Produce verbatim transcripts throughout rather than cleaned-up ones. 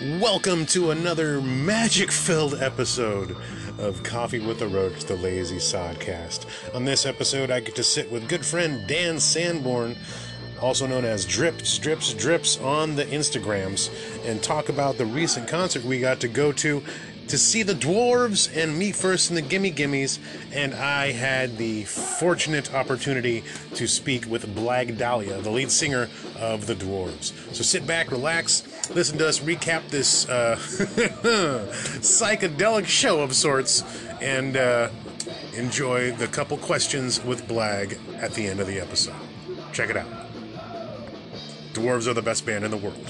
Welcome to another magic-filled episode of Coffee with a Roach, the Lazy Sodcast. On this episode, I get to sit with good friend Dan Sanborn, also known as Drips, Drips, Drips on the Instagrams, and talk about the recent concert we got to go to to see the Dwarves and Me First and the Gimme Gimmes, and I had the fortunate opportunity to speak with Blag Dahlia, the lead singer of the Dwarves. So sit back, relax, listen to us recap this uh, psychedelic show of sorts, and uh, enjoy the couple questions with Blag at the end of the episode. Check it out. Dwarves are the best band in the world.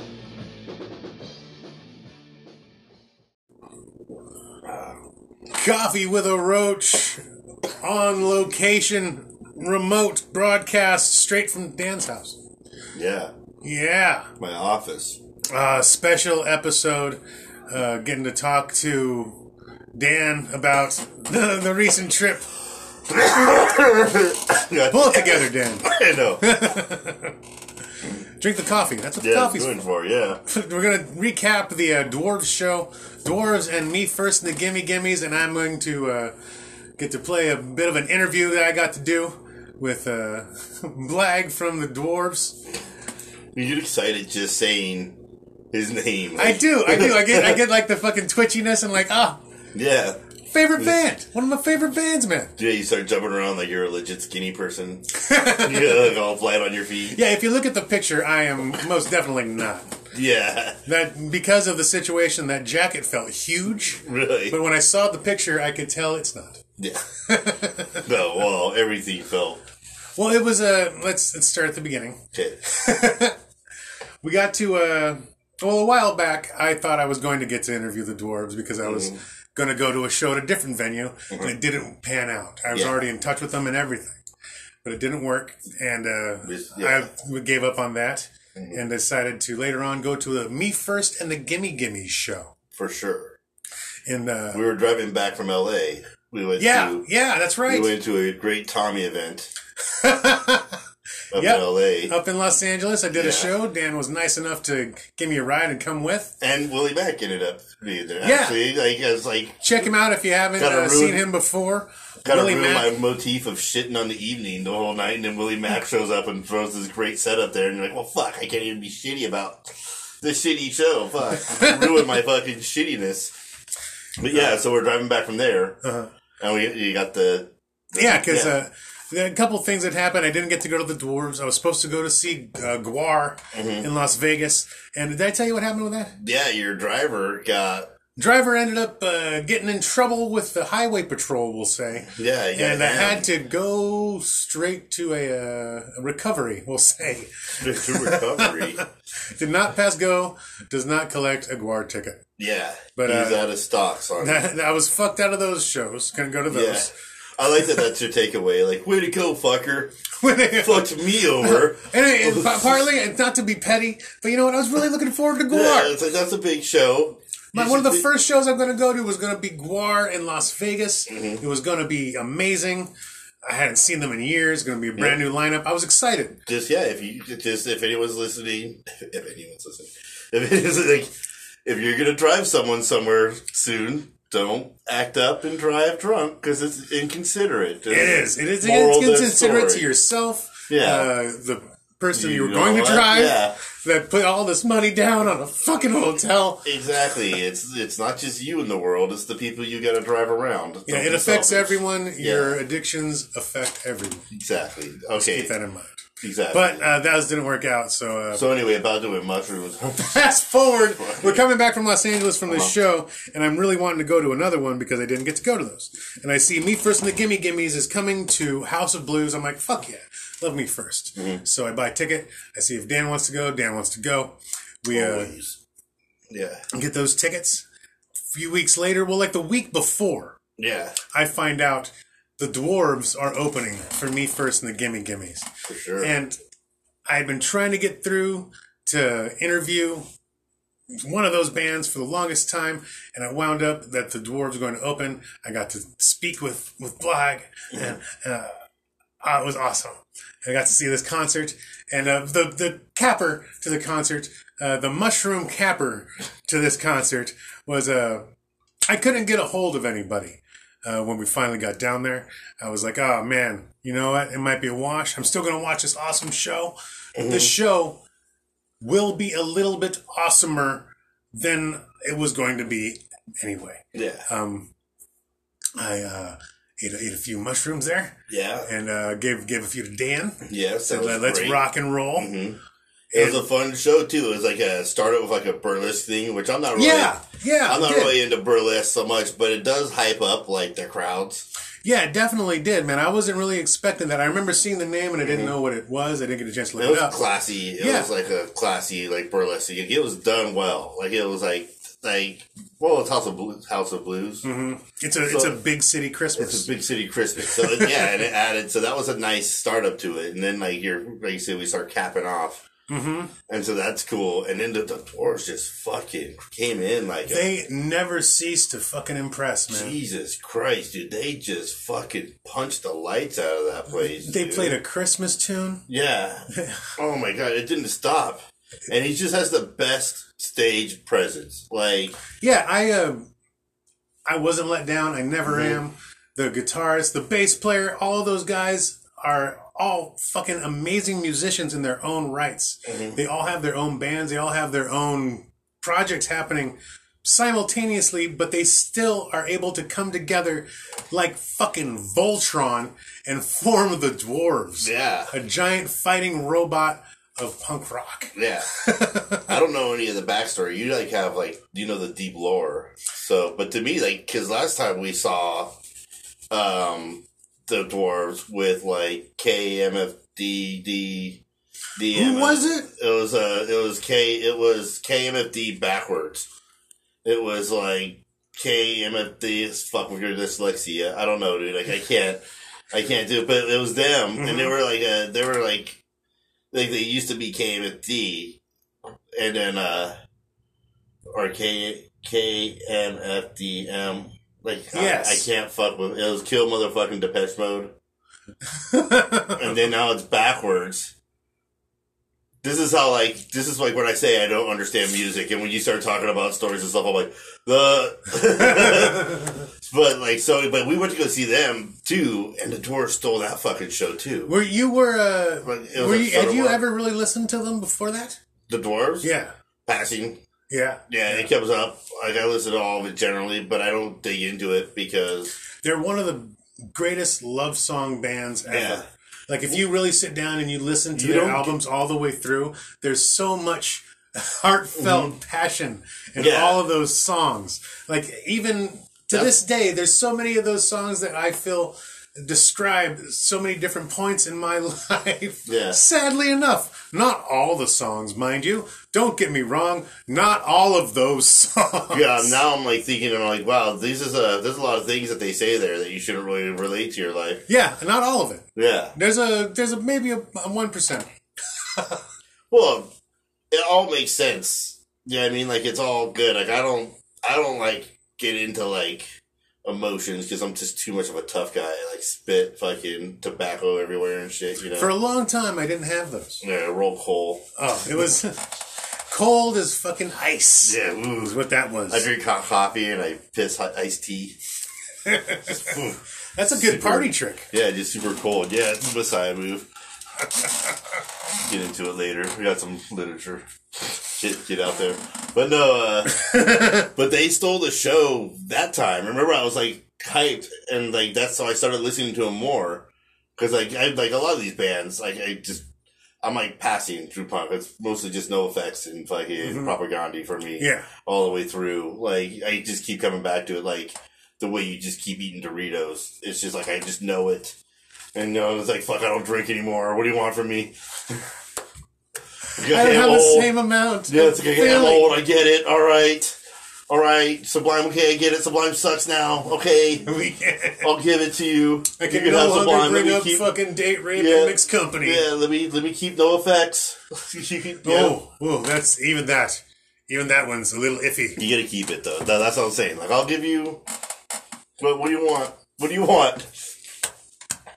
Coffee with a Roach, on location, remote broadcast straight from Dan's house. Yeah. Yeah. My office. Uh, special episode, uh, getting to talk to Dan about the, the recent trip. Pull it together, Dan. I know. Drink the coffee. That's what Yeah, the coffee's doing for. for, yeah. We're going to recap the uh, Dwarves show. Dwarves and Me First and the Gimme Gimmes, and I'm going to uh, get to play a bit of an interview that I got to do with uh, Blag from the Dwarves. You get excited just saying his name. I do, I do. I get, I get like the fucking twitchiness and like, ah, Yeah. favorite band, one of my favorite bands, man. Yeah, you start jumping around like you're a legit skinny person. Yeah, like all flat on your feet. Yeah, if you look at the picture, I am most definitely not. Yeah. That because of the situation, that jacket felt huge. Really? But when I saw the picture, I could tell it's not. Yeah. No, well, everything felt... Well, it was a. Uh, let's let's start at the beginning. Okay. We got to. Uh, well, a while back, I thought I was going to get to interview the Dwarves because I was mm-hmm. going to go to a show at a different venue, mm-hmm. and it didn't pan out. I was yeah. already in touch with them and everything, but it didn't work, and uh, yeah. I gave up on that. Mm-hmm. And decided to later on go to the Me First and the Gimme Gimmes show. For sure. And uh, we were driving back from L A. We went yeah, to, yeah, that's right. We went to a great Tommy event up yep. in L A. Up in Los Angeles. I did yeah. a show. Dan was nice enough to give me a ride and come with. And Willie Mack ended up being there. Yeah. Actually, like, I was like, check him out if you haven't uh, ruin, seen him before. Kind of ruined my motif of shitting on the evening the whole night, and then Willie Mack shows up and throws this great setup there, and you're like, well, fuck, I can't even be shitty about this shitty show. Fuck. Ruined my fucking shittiness. But yeah, so we're driving back from there, uh-huh. and we you got the... the yeah, because yeah. uh, a couple things that happened. I didn't get to go to the Dwarves. I was supposed to go to see uh, Gwar mm-hmm. in Las Vegas, and did I tell you what happened with that? Yeah, your driver got... Driver ended up uh, getting in trouble with the highway patrol, we'll say. Yeah, yeah. And I had to go straight to a, uh, a recovery, we'll say. Straight to recovery. Did not pass go, does not collect a Gwar ticket. Yeah, but he's uh, out of stock, sorry. I was fucked out of those shows. Couldn't go to those. Yeah. I like that that's your takeaway. Like, way to go, fucker. Fucked me over. and it, it, partly, not to be petty, but you know what? I was really looking forward to Gwar. Yeah, it's like, that's a big show. My, one of the first shows I'm going to go to was going to be Gwar in Las Vegas. Mm-hmm. It was going to be amazing. I hadn't seen them in years. It's going to be a brand yeah. new lineup. I was excited. Just yeah, if you just if anyone's listening, if anyone's listening, if it is like if you're going to drive someone somewhere soon, don't act up and drive drunk because it's inconsiderate. It is. It is inconsiderate to yourself. Yeah, uh, the person you, you were going to drive. Yeah. That put all this money down on a fucking hotel. Exactly. It's it's not just you in the world. It's the people you got to drive around. Don't yeah, it affects selfish. everyone. Yeah. Your addictions affect everyone. Exactly. Okay. Just keep that in mind. Exactly. But uh, that didn't work out. So uh, so anyway, about doing mushrooms. Fast forward. We're coming back from Los Angeles from this uh-huh. show, and I'm really wanting to go to another one because I didn't get to go to those. And I see Me First and the Gimme Gimmes is coming to House of Blues. I'm like, fuck yeah. Love Me First. Mm-hmm. So I buy a ticket. I see if Dan wants to go. Dan wants to go. We uh, yeah. get those tickets. A few weeks later, well, like the week before, yeah, I find out the Dwarves are opening for Me First and the Gimme Gimmes. For sure. And I had been trying to get through to interview one of those bands for the longest time, and I wound up that the Dwarves were going to open. I got to speak with, with Blag, and uh, Uh, it was awesome. I got to see this concert, and uh, the the capper to the concert, uh, the mushroom capper to this concert was uh, I couldn't get a hold of anybody uh, when we finally got down there. I was like, oh man, you know what? It might be a wash. I'm still gonna watch this awesome show. Mm-hmm. The show will be a little bit awesomer than it was going to be anyway. Yeah. Um, I uh, ate, ate a few mushrooms there. Yeah. And uh, gave gave a few to Dan. Yeah. So uh, let's great. rock and roll. Mm-hmm. It was a fun show too. It was like a started with like a burlesque thing, which I'm not really. Yeah, yeah. I'm not really into burlesque so much, but it does hype up like the crowds. Yeah, it definitely did, man. I wasn't really expecting that. I remember seeing the name and I didn't mm-hmm. know what it was. I didn't get a chance to look it, it up. It was classy. It yeah. was like a classy, like burlesque. It was done well. Like it was like like well, it's House of Blues. House of Blues. Mm-hmm. It's a so, it's a big city Christmas. It's a big city Christmas. So yeah, and it added. So that was a nice startup to it. And then like you're like you said, we start capping off. Mm-hmm. And so that's cool. And then the, the dwarves just fucking came in like they a, never cease to fucking impress, man. Jesus Christ, dude! They just fucking punched the lights out of that place. They dude. played a Christmas tune. Yeah. Oh my god, it didn't stop. And he just has the best stage presence. Like yeah, I uh, I wasn't let down. I never mm-hmm. am. The guitarist, the bass player, all of those guys are all fucking amazing musicians in their own rights. Mm-hmm. They all have their own bands. They all have their own projects happening simultaneously, but they still are able to come together like fucking Voltron and form the Dwarves. Yeah. A giant fighting robot of punk rock. Yeah. I don't know any of the backstory. You like have like, you know, the deep lore. So, but to me, like, cause last time we saw, um, the Dwarves with like K M F D D D M. Who was it? It was uh it was K it was K M F D backwards. It was like K M F D fuck with your dyslexia. I don't know, dude. Like I can't I can't do it. But it was them mm-hmm. and they were like uh they were like like they used to be K M F D and then uh or K K M F D M. Like, yes. I, I can't fuck with it. Was Kill Motherfucking Depeche Mode. And then now it's backwards. This is how, like, this is like when I say I don't understand music. And when you start talking about stories and stuff, I'm like, the. But, like, so, but we went to go see them, too. And the Dwarves stole that fucking show, too. Were you, were, uh. Were you, had you ever really listened to them before that? The Dwarves? Yeah. Passing. Yeah. Yeah, it comes up. Like, I listen to all of it generally, but I don't dig into it because... They're one of the greatest love song bands ever. Yeah. Like, if you really sit down and you listen to you their albums all the way through, there's so much heartfelt mm-hmm. passion in yeah. all of those songs. Like, even to That's... this day, there's so many of those songs that I feel... describe so many different points in my life. Yeah. Sadly enough, not all the songs, mind you. Don't get me wrong, not all of those songs. Yeah, now I'm like thinking, I'm like, wow, this is a there's a lot of things that they say there that you shouldn't really relate to your life. Yeah, not all of it. Yeah, there's a there's a maybe a one percent. Well, it all makes sense. Yeah, I mean, like it's all good. Like I don't I don't like get into like. Emotions because I'm just too much of a tough guy. I like spit fucking tobacco everywhere and shit, you know. For a long time, I didn't have those. Yeah, roll coal. Oh, it was cold as fucking ice. Yeah, ooh. Is what that was. I drink hot coffee and I piss hot iced tea. That's a good super, party trick. Yeah, just super cold. Yeah, it's a Messiah move. Get into it later. We got some literature. Shit, get out there. But no, uh, but they stole the show that time. Remember, I was like hyped, and like that's how I started listening to them more. Because like I like a lot of these bands, like I just I'm like passing through punk. It's mostly just No Effects and fucking mm-hmm. Propaganda for me. Yeah, all the way through. Like I just keep coming back to it. Like the way you just keep eating Doritos. It's just like I just know it, and you know it's like fuck. I don't drink anymore. What do you want from me? I don't have old. the same amount. Yeah, it's like, I'm old, I get it, alright. Alright, Sublime, okay, I get it, Sublime sucks now, okay. I'll give it to you. I can, you can no have longer Sublime. bring let me up keep, fucking date rape yeah, and mixed company. Yeah, let me let me keep No Effects. you can, yeah. Oh, oh, that's, even that, even that one's a little iffy. You gotta keep it, though. That, that's what I'm saying. Like, I'll give you, what, what do you want? What do you want?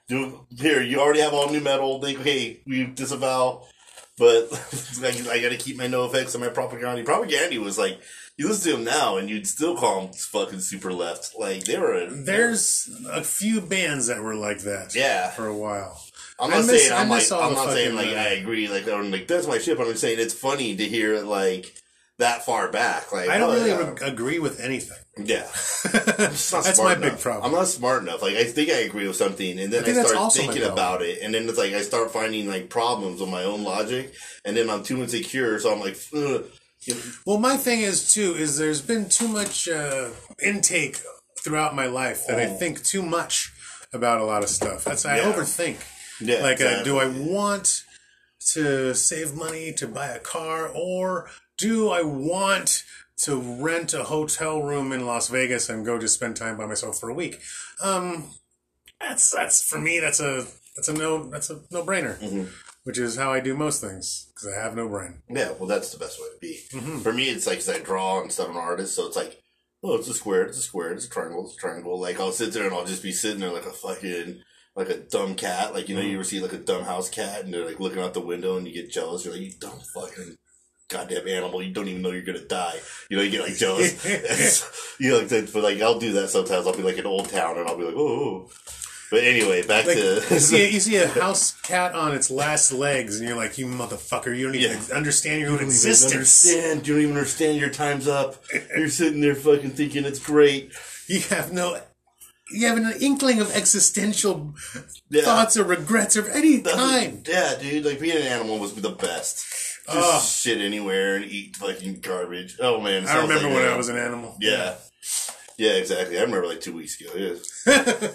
Do, here, you already have all new metal. They, hey, we disavow. But I, I got to keep my NoFX and my Propaganda. Propaganda was like, you listen to them now, and you'd still call them fucking super left. Like they were. There's a few bands that were like that. Yeah. For a while. I'm not I miss, saying I'm I miss like all I'm the not saying like fucking, I agree like I'm like that's my shit. But I'm saying it's funny to hear it like that far back. Like I don't oh, really yeah. agree with anything. Yeah, that's my enough. big problem. I'm not smart enough. Like I think I agree with something, and then I, I start also thinking about it, and then it's like I start finding like problems with my own logic, and then I'm too insecure, so I'm like. Ugh. Well, my thing is too is there's been too much uh, intake throughout my life that oh. I think too much about a lot of stuff. That's I yeah. overthink. Yeah, like, exactly. uh, do I want to save money to buy a car, or do I want to rent a hotel room in Las Vegas and go just spend time by myself for a week? Um, that's that's for me. That's a that's a no that's a no brainer. Mm-hmm. Which is how I do most things because I have no brain. Yeah, well, that's the best way to be. Mm-hmm. For me, it's like 'cause I draw and stuff. I'm an artist, so it's like, oh, it's a square, it's a square, it's a triangle, it's a triangle. Like I'll sit there and I'll just be sitting there like a fucking. Like a dumb cat, like, you know, you ever see like a dumb house cat and they're like looking out the window and you get jealous. You're like, you dumb fucking goddamn animal. You don't even know you're going to die. You know, you get like jealous. You know, like, but like, I'll do that sometimes. I'll be like in Old Town and I'll be like, oh. But anyway, back like, to. you, see, you see a house cat on its last legs and you're like, you motherfucker, you don't even yeah. understand your own you existence. Don't understand. You don't even understand your time's up. You're sitting there fucking thinking it's great. You have no. You have an inkling of existential yeah. thoughts or regrets of any kind. Yeah, dude. Like, being an animal was the best. Just oh. shit anywhere and eat fucking garbage. Oh, man. I remember like when that. I was an animal. Yeah. Yeah, exactly. I remember like two weeks ago. Yeah.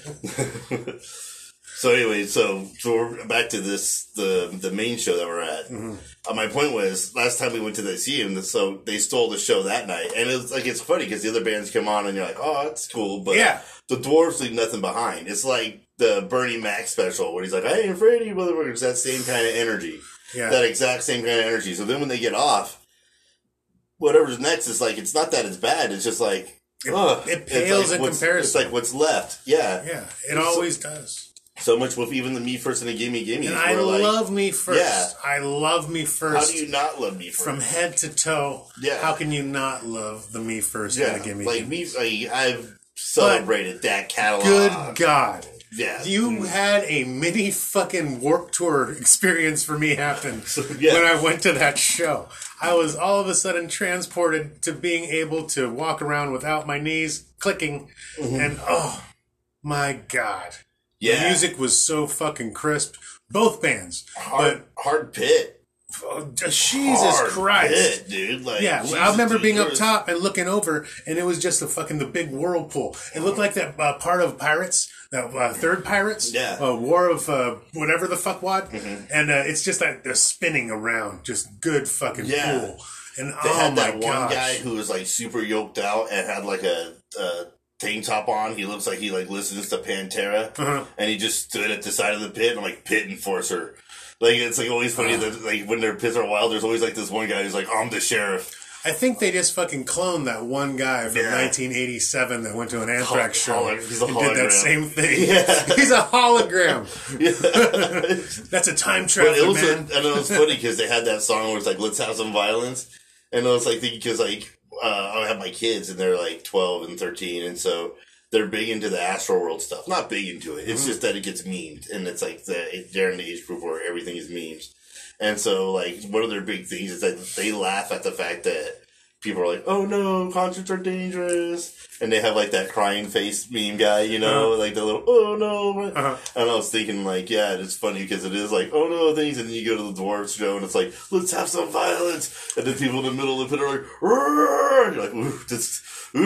So anyway, so so we're back to this the the main show that we're at. Mm-hmm. Uh, my point was last time we went to the see him, so they stole the show that night, and it's like it's funny because the other bands come on and you're like, oh, that's cool, but yeah. the dwarves leave nothing behind. It's like the Bernie Mac special where he's like, I ain't afraid of you motherfuckers. That same kind of energy, yeah, that exact same kind of energy. So then when they get off, whatever's next is like it's not that it's bad. It's just like it, ugh, it pales like in comparison. It's like what's left. Yeah, yeah, it always does. So much with even the Me First and the Gimme Gimme. And I like, love Me First. Yeah. I love Me First. How do you not love Me First? From head to toe. Yeah. How can you not love the Me First yeah. and the Gimme like Gimme? Me, like, I've celebrated but that catalog. Good God. Yeah. You mm. had a mini fucking Warped Tour experience for me happen so, yeah. when I went to that show. I was all of a sudden transported to being able to walk around without my knees clicking. Mm-hmm. And oh, my God. Yeah. The music was so fucking crisp. Both bands. Hard, but, hard pit. Oh, Jesus hard Christ. Pit, dude. Like, yeah, Jesus, I remember dude, being up was... top and looking over, and it was just the fucking the big whirlpool. It looked like that uh, part of Pirates, that uh, third Pirates. Yeah. Uh, War of uh, whatever the fuck what. Mm-hmm. And uh, it's just like they're spinning around. Just good fucking yeah. pool. And they oh had my that one gosh. guy who was like super yoked out and had like a... a tank top on. He looks like he like listens to Pantera, uh-huh. and he just stood at the side of the pit. And I'm like, pit enforcer. Like it's like always funny uh-huh. that like when their pits are wild, there's always like this one guy who's like, I'm the sheriff. I think they just fucking cloned that one guy from yeah. nineteen eighty-seven that went to an Anthrax show Hol- he's a and hologram. did that same thing. Yeah. He's a hologram. Yeah. That's a time travel, but it was man. A, and it was funny because they had that song where it's like, let's have some violence, and I was like thinking because like uh, I have my kids and they're like twelve and thirteen, and so. They're big into the Astro World stuff. Not big into it. It's mm-hmm. just that it gets memed. And it's like the, they're in the age group where everything is memes. And so, like, one of their big things is that they laugh at the fact that people are like, oh no, concerts are dangerous. And they have like that crying face meme guy, you know, uh-huh. like the little, oh no. Uh-huh. And I was thinking, like, yeah, it's funny because it is like, oh no, things. And then you go to the Dwarves show and it's like, let's have some violence. And then people in the middle of the pit are like, Rrr! You're like, ooh, just.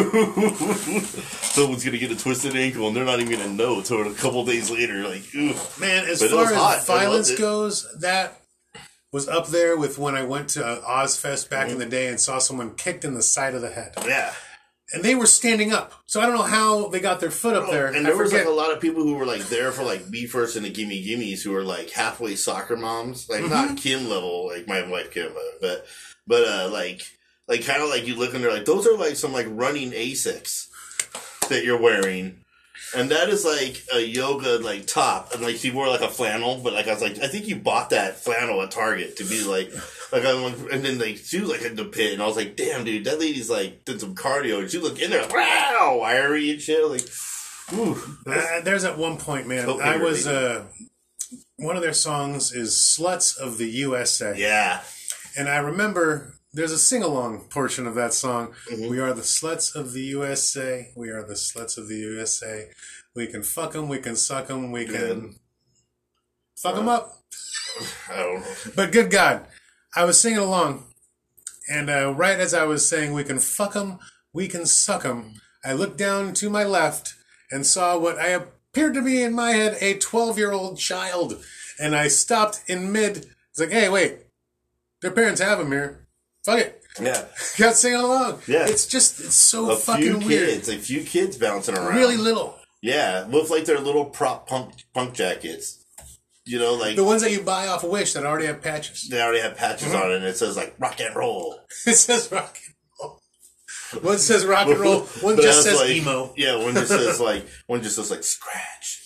Someone's gonna get a twisted ankle and they're not even gonna know until a couple days later. Like, ooh. Man, as but far as hot. violence goes, that was up there with when I went to uh, Ozfest back mm-hmm. in the day and saw someone kicked in the side of the head. Yeah. And they were standing up. So I don't know how they got their foot up there. And there was like a lot of people who were like there for like Me First and the Gimme Gimmes who were like halfway soccer moms. Like mm-hmm. not Kim level, like my wife Kim, but, but, uh, like, Like, kind of like you look and they're like, those are like some like running Asics that you're wearing. And that is like a yoga like top, and like she wore like a flannel, but like I was like, I think you bought that flannel at Target to be like, like I'm like, and then like she was like in the pit, and I was like, damn dude, that lady's like did some cardio, and she was like in there, like, wow, wiry and shit, like, ooh. Uh, there's at one point, man, So I was uh, one of their songs is "Sluts of the U S A," Yeah, and I remember. There's a sing-along portion of that song. Mm-hmm. We are the sluts of the U S A. We are the sluts of the U S A. We can fuck them. We can suck them. We can Good. fuck them up. I don't know. But good God, I was singing along, and uh, right as I was saying, we can fuck them, we can suck them, I looked down to my left and saw what I appeared to be in my head a twelve-year-old child. And I stopped in mid. It's like, hey, wait. Their parents have them here. Fuck it. Yeah, Got singing along. Yeah. It's just, it's so a fucking few weird. kids, a few kids bouncing around, Really little. Yeah, look like they're little prop punk punk jackets. You know, like The ones that you buy off Wish that already have patches. they already have patches Mm-hmm. on it, and it says like rock and roll. It says rock and roll. One says rock and roll. One But just that's says like- emo. Yeah, one just says like one just says like scratch.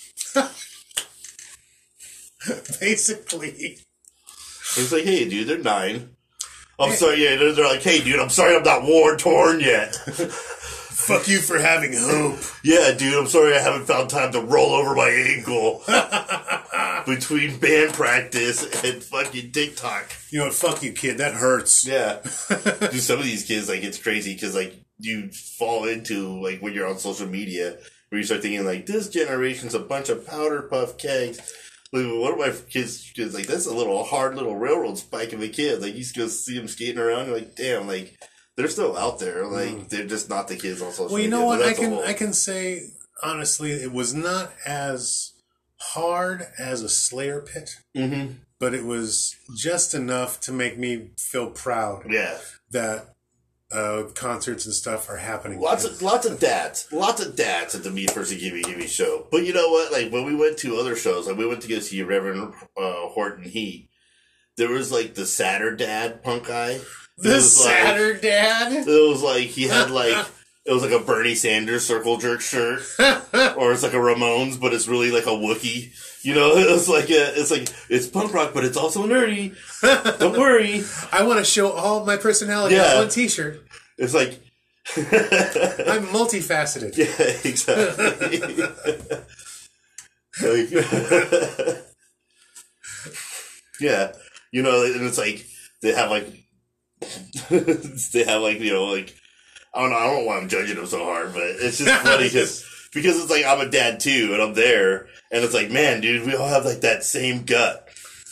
Basically. It's like, hey, dude, they're nine. I'm sorry, yeah, they're, they're like, hey, dude, I'm sorry, I'm not war torn yet. Fuck you for having hope. Yeah, dude, I'm sorry, I haven't found time to roll over my ankle between band practice and fucking TikTok. You know what? Fuck you, kid. That hurts. Yeah, dude, some of these kids, like, it's crazy because like you fall into like when you're on social media where you start thinking like this generation's a bunch of powder puff kegs. Like, one of my kids is like, that's a little hard little railroad spike of a kid. Like, you just go see them skating around. You're like, damn, like, they're still out there. Like, mm. they're just not the kids on social well, you media. know what? I That's a can whole- I can say honestly, it was not as hard as a Slayer pit, Mm-hmm. but it was just enough to make me feel proud Yeah. that uh, concerts and stuff are happening. Lots of lots of dads. Lots of dads at the Me First and Gimme Gimme show. But you know what? Like, when we went to other shows, like, we went to go see Reverend uh, Horton Heat, there was, like, the sadder dad punk guy. The sadder like, dad? It was like, he had, like, it was like a Bernie Sanders circle jerk shirt. Or it's like a Ramones, but it's really like a Wookiee. You know, it's like a, it's like, it's punk rock, but it's also nerdy. Don't worry. I want to show all my personality Yeah. on one t-shirt. It's like... I'm multifaceted. Yeah, exactly. Like, yeah, you know, and it's like they have like they have like you know like I don't know I don't know why I'm judging them so hard, but it's just funny because because it's like I'm a dad too, and I'm there, and it's like, man, dude, we all have like that same gut.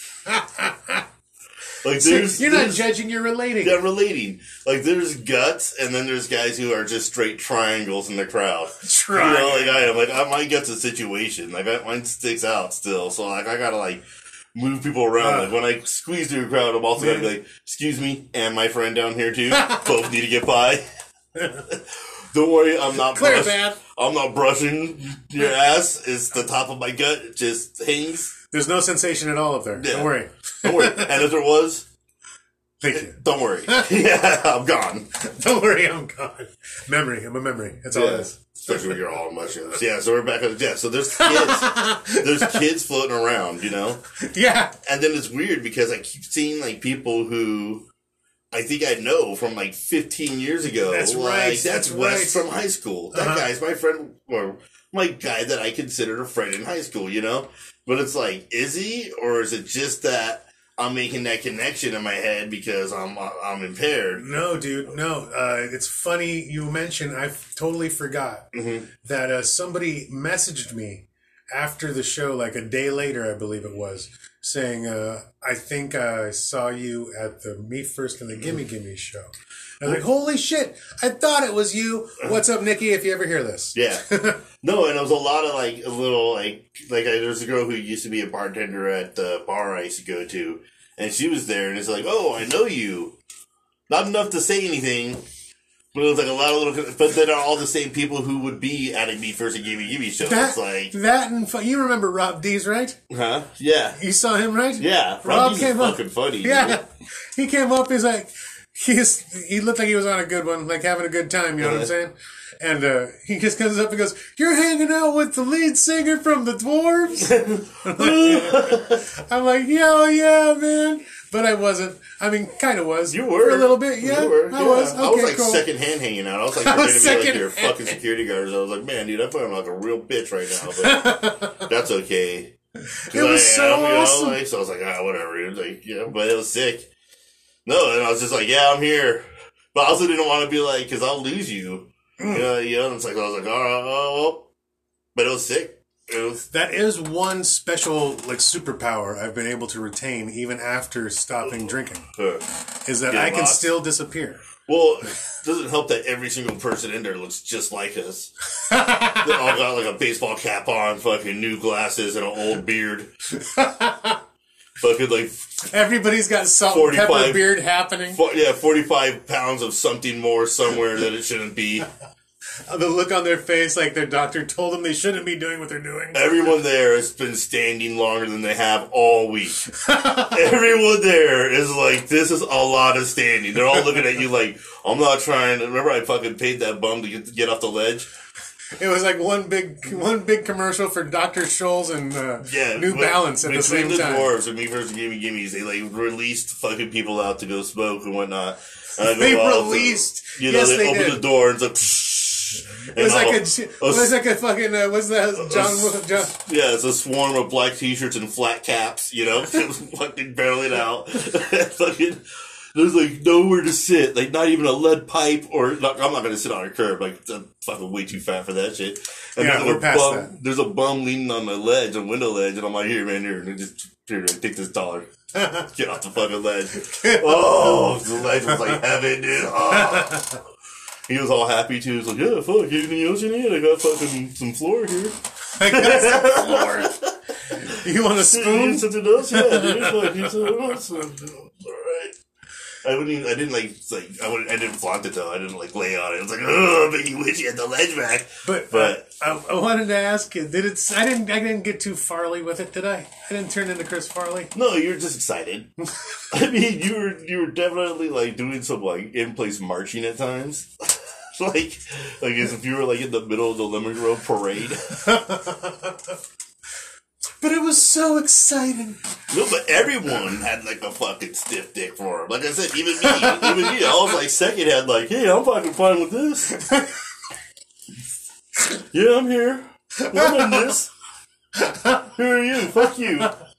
Like, there's, You're not there's- judging, you're relating. Yeah, relating. Like, there's guts, and then there's guys who are just straight triangles in the crowd. You know, like I am. Like, I, my gut's a situation. Like, I, mine sticks out still. So, like, I gotta, like, move people around. Uh, like, when I squeeze through a crowd, I'm also gonna be like, excuse me, and my friend down here, too. Both need to get by. Don't worry, I'm not Clear, brush- man. I'm not brushing your ass. It's the top of my gut. It just hangs. There's no sensation at all up there. Yeah. Don't worry. Don't worry. And if there was, Thank you. don't worry. Yeah, I'm gone. Don't worry, I'm gone. Memory. I'm a memory. That's all Yeah. it is. Especially when you're all on mushrooms. Yeah, so we're back on yeah, so there's kids there's kids floating around, you know? Yeah. And then it's weird because I keep seeing like people who I think I know from like fifteen years ago. That's like, right, That's, that's Wes right. from high school. That Uh-huh. guy's my friend or my guy that I considered a friend in high school, you know? But it's like, is he? Or is it just that I'm making that connection in my head because I'm I'm impaired? No, dude, no. Uh, it's funny you mentioned, I totally forgot Mm-hmm. that uh, somebody messaged me after the show, like a day later, I believe it was, saying, uh, I think I saw you at the Me First and the Gimme Gimme show. I was like, holy shit, I thought it was you. What's up, Nikki, if you ever hear this? Yeah. No, and it was a lot of like a little like like I, there's a girl who used to be a bartender at the bar I used to go to, and she was there, and it's like, oh, I know you. Not enough to say anything, but it was like a lot of little. But then are all the same people who would be at a Me First and Gimme Gimme show. That, It's like, that and fu- you remember Rob Dees, right? huh? Yeah, You saw him, right? yeah. Rob Rob came up. fucking funny. Yeah. He came up, he's like, he's he looked like he was on a good one, like having a good time. You know what I'm saying? And uh, he just comes up and goes, "You're hanging out with the lead singer from the Dwarves?" I'm like, "Yo, yeah, man." But I wasn't. I mean, kind of was. You were. For a little bit, yeah. You were. I yeah. was. Okay, I was like cool. secondhand hanging out. I was like I was pretending to be like your second- fucking security guards. I was like, man, dude, I put on like a real bitch right now, but that's okay. It was so am, you know, awesome. like, so I was like, ah, whatever. It was like, yeah, but it was sick. No, and I was just like, yeah, I'm here. But I also didn't want to be like, because I'll lose you. Mm. You know, you know, and it's like, I was like, all right, oh, well. But it was sick. It was. That is one special like superpower I've been able to retain even after stopping drinking. Uh, Is that Getting I can lost. still disappear. well, it doesn't help that every single person in there looks just like us. They all got like a baseball cap on, fucking new glasses, and an old beard. Fucking like, Everybody's got salt and pepper forty-five beard happening. fo- yeah, forty-five pounds of something more somewhere that it shouldn't be. The look on their face like their doctor told them they shouldn't be doing what they're doing. Everyone there has been standing longer than they have all week. Everyone there is like, this is a lot of standing. They're all looking at you like, I'm not trying. Remember I fucking paid that bum to get, get off the ledge? It was like one big one big commercial for Doctor Scholl's and uh, Yeah, New but Balance at the same between the time. dwarves and me versus Gimme Gimmies, they like released fucking people out to go smoke and whatnot. And I go They off released. and, you know, Yes, they, they open did. the door and it's like. It was like a, it was like a fucking, uh, what's that, John, John, Yeah, it's a swarm of black t-shirts and flat caps, you know? It was fucking barreling out. Fucking, there's like nowhere to sit, like not even a lead pipe or, not, I'm not gonna sit on a curb, like I'm fucking way too fat for that shit. And Yeah, there's we're a past bum, that. There's a bum leaning on the ledge, a window ledge, and I'm like, here man, here, and just, here, take this dollar. Get off the fucking ledge. Oh, the ledge was like heaven, dude. Oh. He was all happy too. He was like, yeah, fuck, you in the ocean here? I got fucking some floor here. I got some floor. You want a You spoon? need something else? Yeah, dude. Fuck, you something else? Alright. I wouldn't even, I didn't like, like, I wouldn't, I didn't flaunt it though. I didn't like lay on it. I was like, oh, but you wish you had the ledge back. But, But, uh, I, I wanted to ask you, did it, I didn't, I didn't get too Farley with it, did I? I didn't turn into Chris Farley. no, you were just excited. I mean, you were, you were definitely like doing some like in-place marching at times. Like, like as if you were like in the middle of the Lemon Grove parade. But it was so exciting. No, but everyone had like a fucking stiff dick for him. Like I said, even me, even me. I was like second hand, like, hey, I'm fucking fine with this. Yeah, I'm here. I'm in this. Who are you? Fuck you.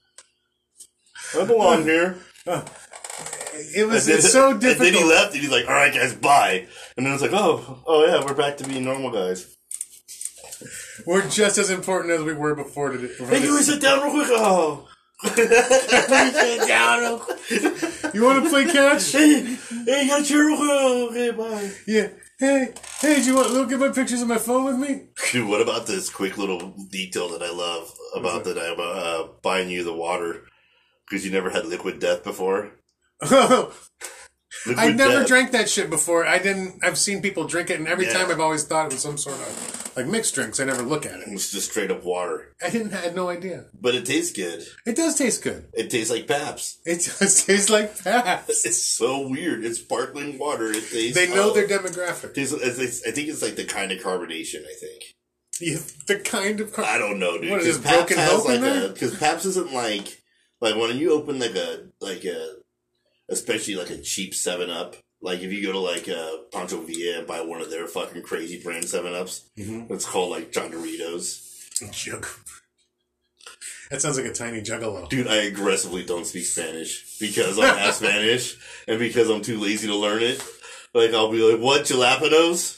I belong here. It was And it's then, so and then difficult. he left, and he's like, "All right, guys, bye." And then it's like, "Oh, oh yeah, we're back to being normal guys." We're just as important as we were before today. Hey, can we sit down real quick? Oh, sit down real quick. You want to play catch? Hey, hey, you got a chair real quick? Oh, okay, bye. Yeah. Hey, hey, do you want to look at my pictures on my phone with me? Dude, what about this quick little detail that I love about that I'm uh, buying you the water because you never had liquid death before? Liquid I never death. drank that shit before. I didn't. I've seen people drink it, and every Yeah. time I've always thought it was some sort of like mixed drinks. I never look at it. It's just straight up water, I didn't. I had no idea. but it tastes good. It does taste good. It tastes like Pabst. It does taste like Pabst. It's so weird. It's sparkling water. It tastes. They know oh, their demographic. It's, it's, it's- I think it's like the kind of carbonation. I think. You, the kind of car- I don't know, dude. What is 'Cause this, Broken has Hope in like there? a because Pabst isn't like like when you open like a like a especially like a cheap Seven Up. Like if you go to like uh, Pancho Villa and buy one of their fucking crazy brand Seven Ups, Mhm. it's called like John Doritos. Jug. That sounds like a tiny juggalo. Dude, I aggressively don't speak Spanish because I'm half Spanish and because I'm too lazy to learn it. Like I'll be like, "What, jalapenos?"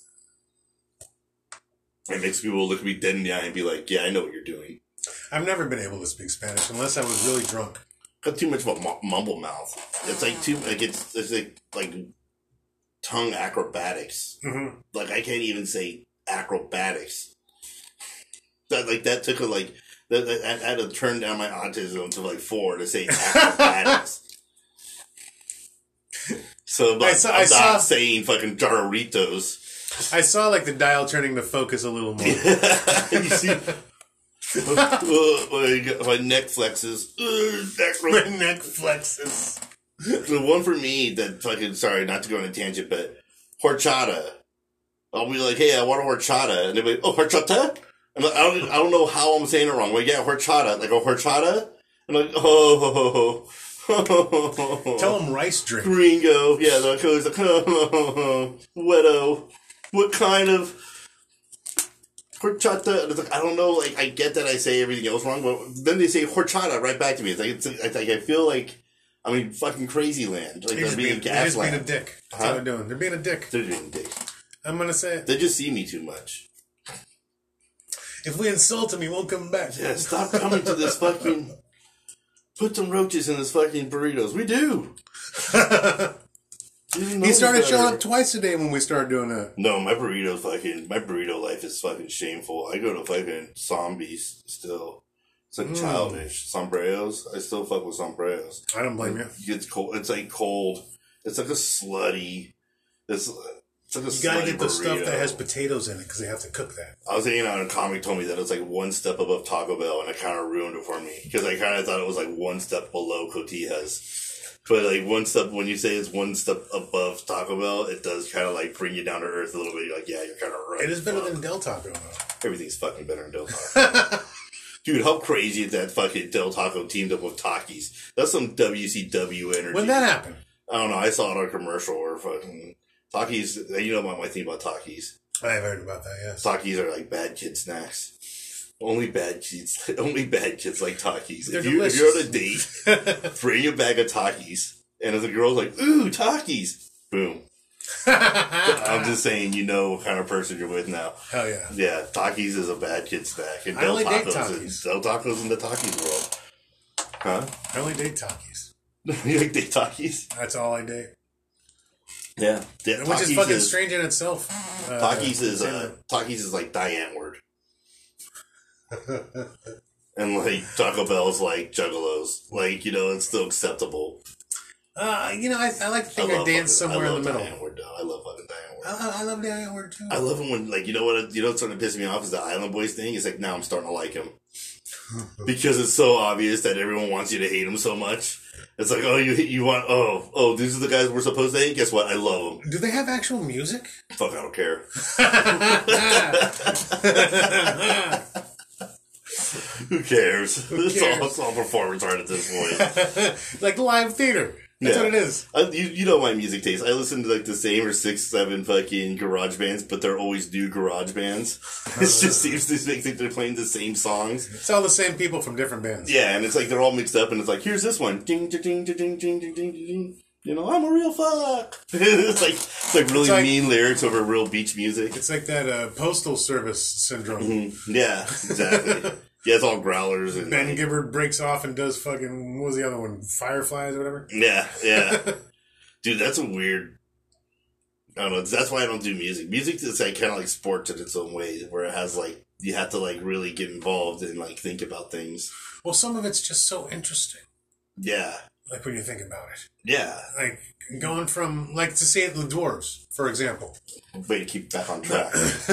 It makes people look at me dead in the eye and be like, "Yeah, I know what you're doing." I've never been able to speak Spanish unless I was really drunk. Got too much of a mu- mumble mouth. It's like too like it's it's like like tongue acrobatics. Mm-hmm. Like I can't even say acrobatics. That like that took a like that, that I had to turn down my autism to like four to say acrobatics. So I'm not, I saw- I'm I not saw- saying fucking Jarritos. I saw like the dial turning to focus a little more. You see, uh, my, my neck flexes. Uh, My acro- neck flexes. The one for me that fucking, sorry, not to go on a tangent, but horchata. I'll be like, hey, I want a horchata. And they'll be like, oh, horchata? I'm like, I don't, I don't know how I'm saying it wrong. Like, yeah, horchata. Like, a horchata? I'm like, oh, Tell them rice drink. Gringo. Yeah, the code's like, oh, weto. What kind of horchata? And it's like, I don't know. Like, I get that I say everything else wrong, but then they say horchata right back to me. It's like, it's, it's like I feel like I'm in fucking crazy land. Like, They're they're being being, they're just being a gaslighted. dick. That's Huh? all they're doing. They're being a dick. They're being dicks. I'm gonna say it. They just see me too much. If we insult him, he won't come back. Yeah, stop coming to this fucking... Put some roaches in this fucking burritos. We do. He started showing up twice a day when we started doing that. No, my burrito fucking... My burrito life is fucking shameful. I go to fucking zombies still. It's like mm. childish. Sombreros. I still fuck with sombreros. I don't blame you. It's cold. It's like cold. It's like a slutty... It's... It's like a you gotta get the burrito. stuff that has potatoes in it because they have to cook that. I was hanging out and a comic told me that it's like one step above Taco Bell, and it kind of ruined it for me because I kind of thought it was like one step below Cotijas. But like one step, when you say it's one step above Taco Bell, it does kind of like bring you down to earth a little bit. You're like, yeah, you're kind of right. It is better than Del Taco though. Everything's fucking better than Del Taco. Dude, how crazy is that fucking Del Taco teamed up with Takis? That's some W C W energy. When that happened? I don't know. I saw it on a commercial or fucking... Takis, you know about my thing about Takis. I've heard about that, yes. Takis are like bad kid snacks. Only bad kids, only bad kids like Takis. They're if, you, if delicious. you're on a date, bring a bag of Takis. And if the girl's like, ooh, Takis, boom. I'm just saying, you know what kind of person you're with now. Hell yeah. Yeah, Takis is a bad kid snack. And I Del only date Tacos Takis. is, Del Tacos in the Takis world. Huh? I only date Takis. You like date Takis? That's all I date. Yeah. yeah Which is Takis fucking is, strange in itself. Uh, Takis is uh, Takis is like Diane word. And like Taco Bell is like Juggalos. Like, you know, it's still acceptable. Uh, you know, I, I like to think I, I dance fucking, somewhere I in the middle. Diane word, though. I love fucking Diane word. I, I love Diane word too. I love him when, like, you know what? You know what's starting to piss me off is the Island Boys thing. It's like now I'm starting to like him because it's so obvious that everyone wants you to hate him so much. It's like, oh, you you want, oh, oh, these are the guys we're supposed to hate? Guess what? I love them. Do they have actual music? Fuck, I don't care. Who cares? Who It's, cares? all, it's all performance art at this point. Like live theater. That's Yeah. what it is. I, you, you know my music taste. I listen to like the same or six, seven fucking garage bands, but they're always new garage bands. It just seems to make think they're playing the same songs. It's all the same people from different bands. Yeah, and it's like they're all mixed up, and it's like, here's this one. Ding, ding, ding, ding, ding, ding, ding, ding, ding. You know, I'm a real fuck. It's like it's like really It's like- mean lyrics over real beach music. It's like that uh, postal service syndrome. Mhm. Yeah, exactly. Yeah, it's all growlers and Ben like, Gibbard breaks off and does fucking, what was the other one? Fireflies or whatever? yeah, yeah. Dude, that's a weird. I don't know. That's why I don't do music. Music is like kind of like sports in its own way, where it has like you have to like really get involved and like think about things. Well, some of it's just so interesting. Yeah, Like when you think about it. yeah. Like going from, like to see it the Dwarves, for example. Way to keep back on track.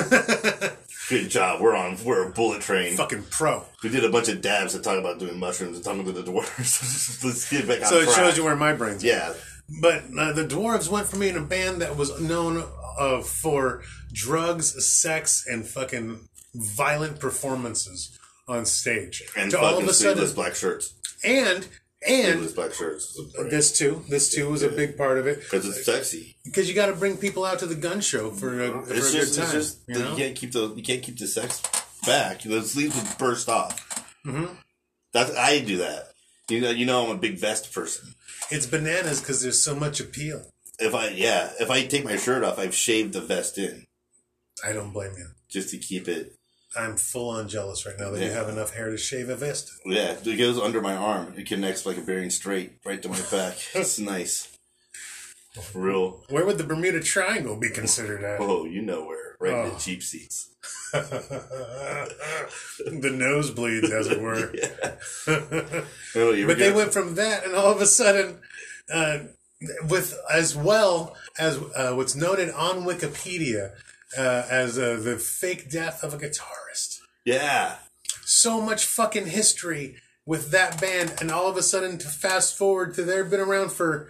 Good job. We're on. We're a bullet train. Fucking pro. We did a bunch of dabs that talk about doing mushrooms and talking to the dwarves. Let's get back on So it track. shows you where my brain's at. Yeah. But uh, the Dwarves went from being a band that was known uh, for drugs, sex, and fucking violent performances on stage. And to fucking all of a sleeveless sudden, black shirts. and and Sleeveless black shirts. this too, this too was a big part of it Because it's sexy. because you got to bring people out to the gun show for a, for It's a just, good it's time. just you you, know? can't keep the you can't keep the sex back. The sleeves would burst off. Mm-hmm. That's I do that. You know, you know I'm a big vest person. It's bananas because there's so much appeal. If I yeah, if I take my shirt off, I've shaved the vest in I don't blame you. just to keep it. I'm full on jealous right now that you Yeah. have enough hair to shave a vest. Yeah, it goes under my arm. It connects like a bearing straight right to my back. It's nice. Real. Where would the Bermuda Triangle be considered at? Oh, you know where. Right in Oh. the cheap seats. The nosebleeds, as it were. Yeah. Oh, you ever But they got- went from that, and all of a sudden, uh, with as well as uh, what's noted on Wikipedia uh, as uh, the fake death of a guitarist. Yeah. So much fucking history with that band, and all of a sudden to fast forward to they've been around for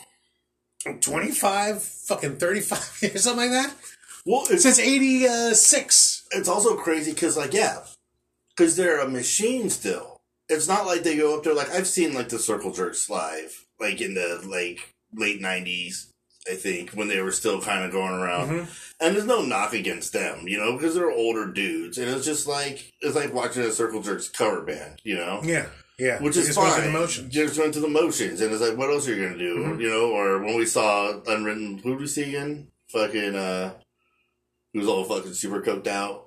twenty-five, fucking thirty-five years, something like that. Well, it's, since eighty-six. It's also crazy because, like, yeah, because they're a machine still. It's not like they go up there, like, I've seen, like, the Circle Jerks live, like, in the, like, late nineties, I think, when they were still kind of going around. Mm-hmm. And there's no knock against them, you know, because they're older dudes. And it's just like, it's like watching a Circle Jerks cover band, you know? Yeah, yeah. Which is just fine. Went through the motions. Just went through the motions. And it's like, what else are you going to do? Mm-hmm. You know, or when we saw Unwritten, who did we see again? Fucking, uh, who was all fucking super coked out.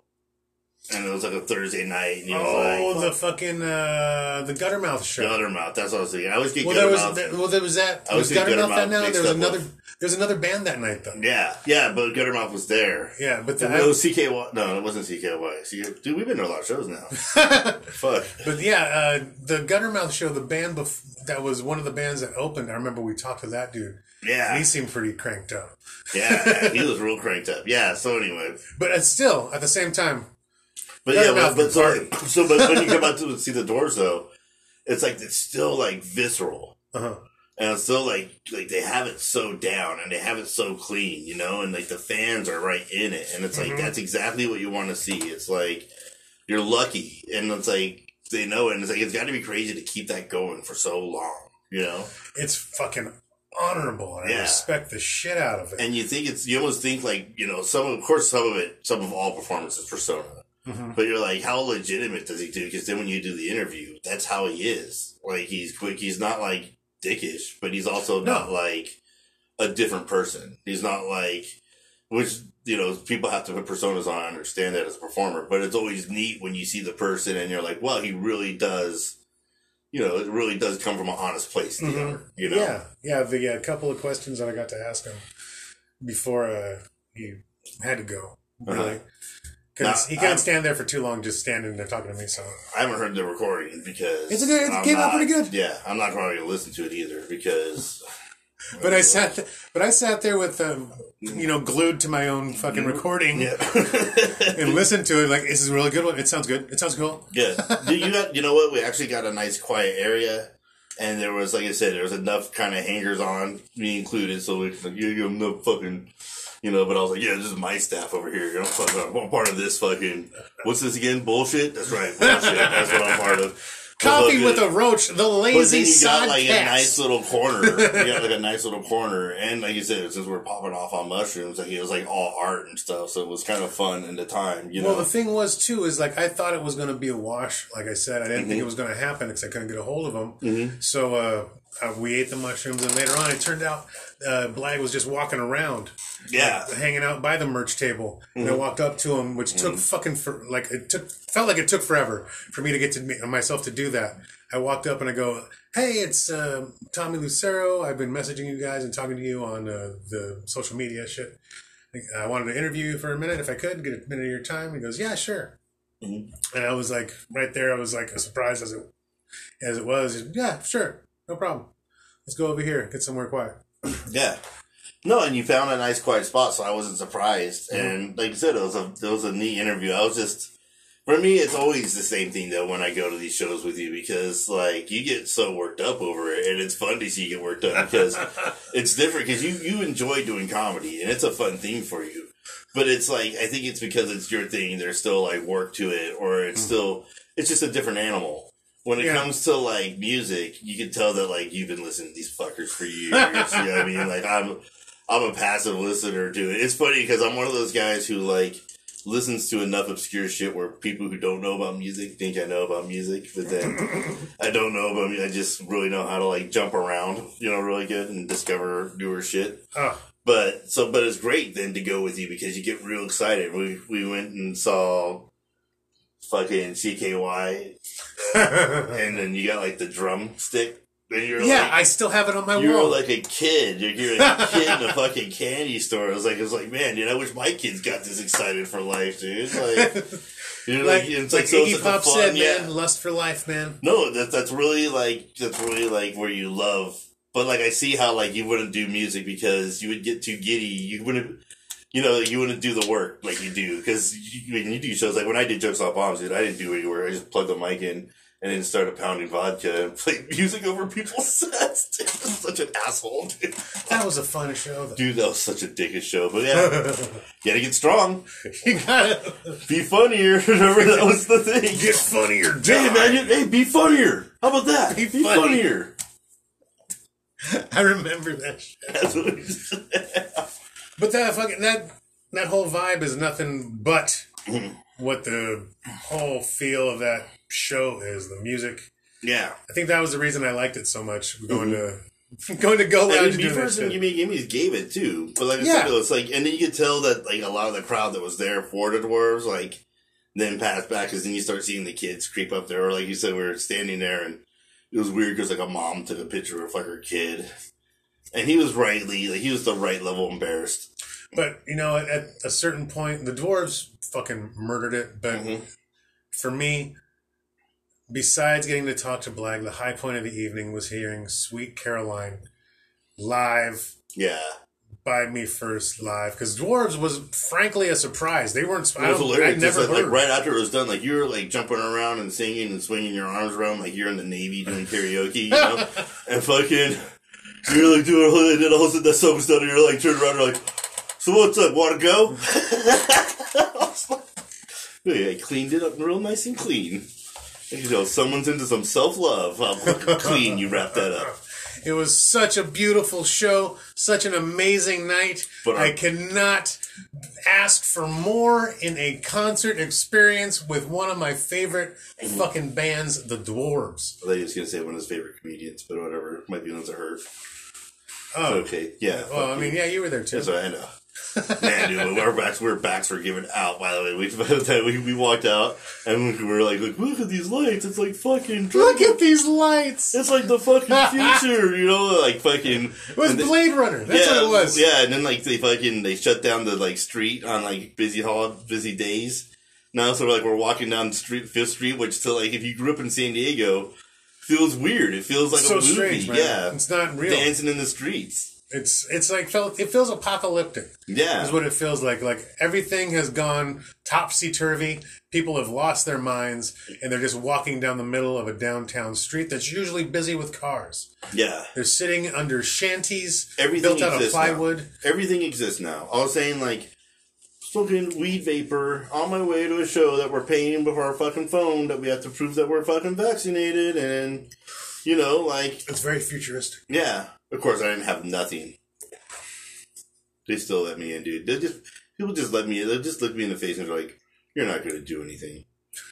And it was like a Thursday night. And he was oh, like, the fucking, uh, the Guttermouth show. Guttermouth, that's what I was thinking. I always get well, Guttermouth. There was, well, there was that. I was was Guttermouth, Guttermouth that now? There was another, with. there was another band that night, though. Yeah, yeah, but Guttermouth was there. Yeah, but the. It was C K Y. No, it wasn't C K Y. C- Dude, we've been to a lot of shows now. Fuck. But yeah, uh, the Guttermouth show, the band bef- that was one of the bands that opened, I remember we talked to that dude. Yeah. He seemed pretty cranked up. Yeah, he was real cranked up. Yeah, so anyway. But it's still, at the same time. But yeah, but, but so, so but when you come out to see the Doors, though, it's like, it's still like visceral. Uh-huh. And it's still like, like they have it so down and they have it so clean, you know, and like the fans are right in it. And it's like, mm-hmm. that's exactly what you want to see. It's like, you're lucky. And it's like, they know it. And it's like, it's got to be crazy to keep that going for so long, you know? It's fucking honorable. And yeah. I respect the shit out of it. And you think it's, you almost think like, you know, some of, of course, some of it, some of all performances persona. Mm-hmm. But you're like, how legitimate does he do? Because then when you do the interview, that's how he is. Like, he's quick. He's not like dickish, but he's also no. not like a different person. He's not like, which, you know, people have to put personas on, I understand that as a performer, but it's always neat when you see the person and you're like, well, he really does, you know, it really does come from an honest place, mm-hmm. you know? Yeah. Yeah. The uh, couple of questions that I got to ask him before uh, he had to go. Really. Uh-huh. Because he couldn't stand there for too long, just standing there talking to me. So I haven't heard the recording because it's a good. It came out pretty good. Yeah, I'm not going to listen to it either because. But I sat, th- but I sat there with, um, you know, glued to my own fucking recording, yeah. and listened to it. Like, this is a really good one. It sounds good. It sounds cool. Yeah, you got, you know what? We actually got a nice quiet area, and there was, like I said, there was enough kind of hangers on, me included. So we like, yeah, you have no fucking. You know, but I was like, yeah, this is my staff over here. You know, fuck, I'm part of this fucking, what's this again? Bullshit? That's right, bullshit. That's what I'm part of. Coffee with a Roach, the lazy side. But then you got like a nice little corner. You got like a nice little corner. And like you said, since we're popping off on mushrooms, like it was like all art and stuff. So it was kind of fun in the time, you know? Well, the thing was, too, is like I thought it was going to be a wash. Like I said, I didn't mm-hmm. think it was going to happen because I couldn't get a hold of them. Mm-hmm. So uh, uh, we ate the mushrooms. And later on, it turned out uh, Blag was just walking around. Yeah, like, hanging out by the merch table, mm-hmm. and I walked up to him, which took mm-hmm. fucking for like it took felt like it took forever for me to get to me, myself to do that. I walked up and I go, "Hey, it's uh, Tommy Lucero. I've been messaging you guys and talking to you on uh, the social media shit. I wanted to interview you for a minute if I could get a minute of your time." He goes, "Yeah, sure." Mm-hmm. And I was like, right there, I was like as surprised as it as it was. Yeah, sure, no problem. Let's go over here, get somewhere quiet. Yeah. No, and you found a nice quiet spot, so I wasn't surprised. Mm-hmm. And like you said, it was a it was a neat interview. I was just, for me, it's always the same thing though when I go to these shows with you because like you get so worked up over it, and it's fun to see you get worked up because it's different because you you enjoy doing comedy and it's a fun thing for you. But it's like I think it's because it's your thing. There's still like work to it, or it's mm-hmm. still it's just a different animal. When it yeah. comes to, like, music, you can tell that, like, you've been listening to these fuckers for years. You know what I mean? Like, I'm I'm a passive listener to it. It's funny because I'm one of those guys who, like, listens to enough obscure shit where people who don't know about music think I know about music. But then I don't know about music. I just really know how to, like, jump around, you know, really good and discover newer shit. Oh. But, so, but it's great then to go with you because you get real excited. We, we went and saw fucking C K Y. And then you got like the drumstick. And you're yeah, like, I still have it on my you're wall. You're like a kid. You're, you're like a kid in a fucking candy store. I was like, I was like, man, dude, I wish my kids got this excited for life, dude. Like, you're like, like, it's like, like so Iggy it's Pop fun, said, yeah. man, lust for life, man. No, that that's really like that's really like where you love. But like, I see how like you wouldn't do music because you would get too giddy. You wouldn't. You know, you wouldn't do the work like you do. Because when you do shows, like when I did Jokes Off Bombs, dude, I didn't do any work. I just plugged the mic in and then started pounding vodka and played music over people's sets. Dude, such an asshole, dude. That was a fun show, though. Dude, that was such a dickish show. But yeah, you gotta get strong. You gotta be funnier. Remember, that was the thing. Get funnier, Hey, man, hey, be funnier. How about that? Be, be funny. funnier. I remember that shit. That's what we said. But that fucking that that whole vibe is nothing but what the whole feel of that show is. The music. Yeah, I think that was the reason I liked it so much. Going mm-hmm. to going to go lounge. And first and Gimme Gimme's gave it too, but like I yeah. said, it's like, and then you could tell that like a lot of the crowd that was there for the dwarves, like then passed back because then you start seeing the kids creep up there. Or like you said, we were standing there and it was weird because like a mom took a picture of like her kid, and he was rightly like he was the right level embarrassed. But you know, at, at a certain point, the dwarves fucking murdered it. But mm-hmm. for me, besides getting to talk to Blag, the high point of the evening was hearing "Sweet Caroline" live. Yeah. By Me First live, because Dwarves was frankly a surprise. They weren't. It was hilarious. I never like, heard. Like right after it was done, like you were like jumping around and singing and swinging your arms around like you're in the Navy doing karaoke, you know, and fucking you're like doing, and then all of a sudden that song was done, and you're like turning around, and you're like, so what's up? Want to go? Yeah, I cleaned it up real nice and clean. You know, someone's into some self love. How clean you wrap that up. It was such a beautiful show, such an amazing night. But I cannot ask for more in a concert experience with one of my favorite mm-hmm. fucking bands, the Dwarves. I thought he was going to say one of his favorite comedians, but whatever. Might be ones that hurt. Oh. Okay, yeah. Well, I mean, yeah, you were there too. That's what I know. Man, dude, our backs, our backs were given out, by the way. We, by the time we, we walked out, and we were like, look, look at these lights. It's like fucking... Look at these lights! It's like the fucking future, you know? Like fucking... It was they, Blade Runner. That's yeah, what it was. Yeah, and then like they fucking... They shut down the like street on like busy hall, busy days. Now, so we're like, we're walking down the street, Fifth Street, which to like, if you grew up in San Diego, feels weird. It feels like so a movie. Strange, man. Yeah. It's not real. Dancing in the streets. It's it's like felt it feels apocalyptic. Yeah, is what it feels like. Like everything has gone topsy turvy. People have lost their minds, and they're just walking down the middle of a downtown street that's usually busy with cars. Yeah, they're sitting under shanties everything built out of plywood. Now. Everything exists now. I was saying like smoking weed vapor on my way to a show that we're paying with our fucking phone that we have to prove that we're fucking vaccinated, and you know, like it's very futuristic. Yeah. Of course, I didn't have nothing. They still let me in, dude. They just people just let me in. They just look me in the face and they're like, "You're not going to do anything.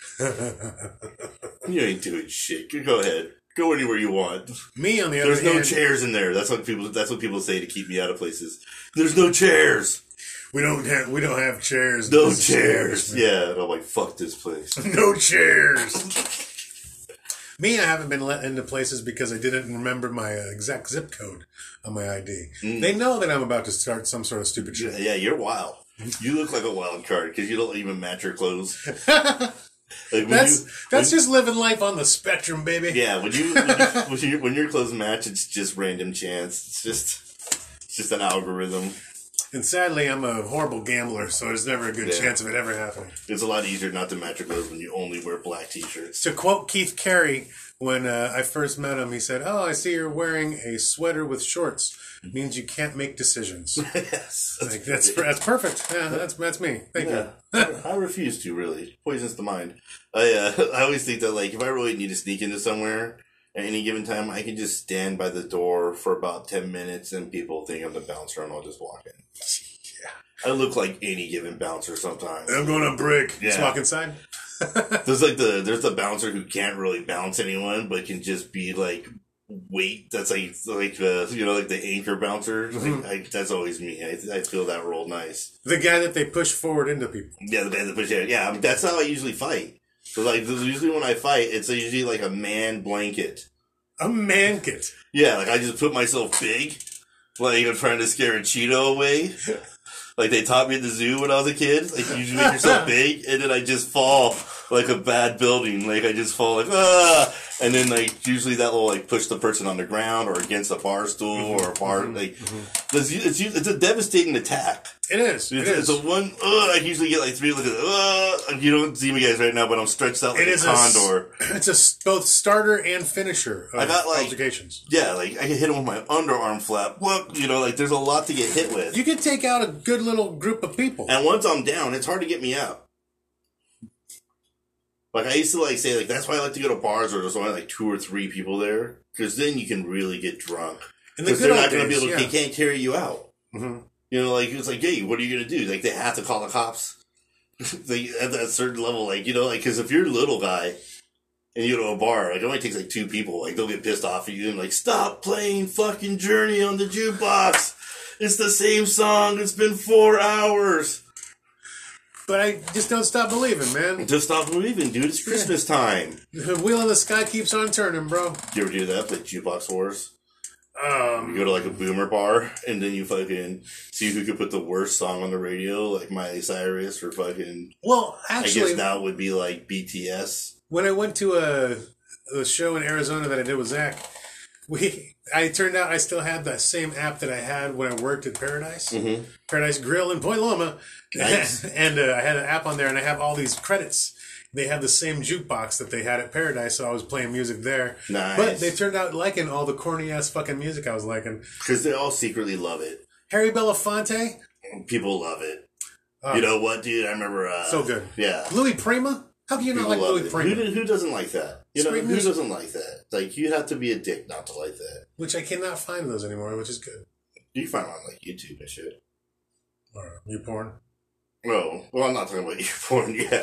You ain't doing shit. Go ahead, go anywhere you want." Me on the other There's hand, no chairs in there. That's what people. That's what people say to keep me out of places. There's no chairs. We don't have. We don't have chairs. No chairs. Yeah, and I'm like, fuck this place. No chairs. Me, I haven't been let into places because I didn't remember my uh, exact zip code on my I D. Mm. They know that I'm about to start some sort of stupid shit. Yeah, yeah, you're wild. You look like a wild card because you don't even match your clothes. Like that's you, that's when, just living life on the spectrum, baby. Yeah, when you when, you, when, you, when your clothes match, it's just random chance. It's just it's just an algorithm. And sadly, I'm a horrible gambler, so there's never a good yeah. chance of it ever happening. It's a lot easier not to match your clothes when you only wear black t-shirts. To quote Keith Carey, when uh, I first met him, he said, "Oh, I see you're wearing a sweater with shorts. It means you can't make decisions." Yes, that's, like, that's that's perfect. Yeah, that's that's me. Thank yeah. you. I, I refuse to really poisons the mind. I uh, I always think that like if I really need to sneak into somewhere at any given time, I can just stand by the door for about ten minutes, and people think I'm the bouncer, and I'll just walk in. Yeah, I look like any given bouncer sometimes. I'm going to break. Yeah. Just walk inside. There's like the there's the bouncer who can't really bounce anyone, but can just be like weight. That's like like uh, you know like the anchor bouncer. Mm-hmm. Like, I, that's always me. I, I feel that role nice. The guy that they push forward into people. Yeah, the guy that push. Yeah, yeah. I mean, that's how I usually fight. So like usually when I fight, it's usually like a man blanket. A mankit. Yeah, like I just put myself big, like I'm trying to scare a Cheeto away. Like they taught me at the zoo when I was a kid. Like you just make yourself big, and then I just fall like a bad building. Like I just fall like ah, And then, like, usually that will, like, push the person on the ground or against a bar stool mm-hmm. or a bar. Mm-hmm. Like, mm-hmm. It's, it's, it's a devastating attack. It is. It's, it it's is. a one, uh, I usually get, like, three, look at uh, you don't see me guys right now, but I'm stretched out like it a is condor. A, it's a both starter and finisher of I got, like, altercations. Yeah, like, I can hit him with my underarm flap. Well, you know, like, there's a lot to get hit with. You can take out a good little group of people. And once I'm down, it's hard to get me out. Like, I used to, like, say, like, that's why I like to go to bars where there's only, like, two or three people there. Because then you can really get drunk. Because the they're not going to be able to, yeah. they can't carry you out. Mm-hmm. You know, like, it's like, hey, what are you going to do? Like, they have to call the cops. Like, at that certain level, like, you know, like, because if you're a little guy and you go to a bar, like, it only takes, like, two people. Like, they'll get pissed off at you and, like, stop playing fucking Journey on the jukebox. It's the same song. It's been four hours. But I just don't stop believing, man. Just stop believing, dude. It's Christmas time. The wheel in the sky keeps on turning, bro. Do you ever do that, like Jukebox Wars? Um, you go to like a boomer bar, and then you fucking see who could put the worst song on the radio, like Miley Cyrus or fucking... Well, actually... I guess now it would be like B T S. When I went to a, a show in Arizona that I did with Zach, we... I turned out I still had that same app that I had when I worked at Paradise. Mm-hmm. Paradise Grill in Point Loma. Nice. And uh, I had an app on there, and I have all these credits. They have the same jukebox that they had at Paradise, so I was playing music there. Nice. But they turned out liking all the corny-ass fucking music I was liking. Because they all secretly love it. Harry Belafonte? People love it. Oh. You know what, dude? I remember... Uh, so good. Yeah. Louis Prima? How can you not like Louis Prima? Who, who doesn't like that? You know, who doesn't like that? Like, you have to be a dick not to like that. Which I cannot find those anymore, which is good. You can find them on, like, YouTube and shit. Or you porn? No. Well, I'm not talking about you porn, yeah.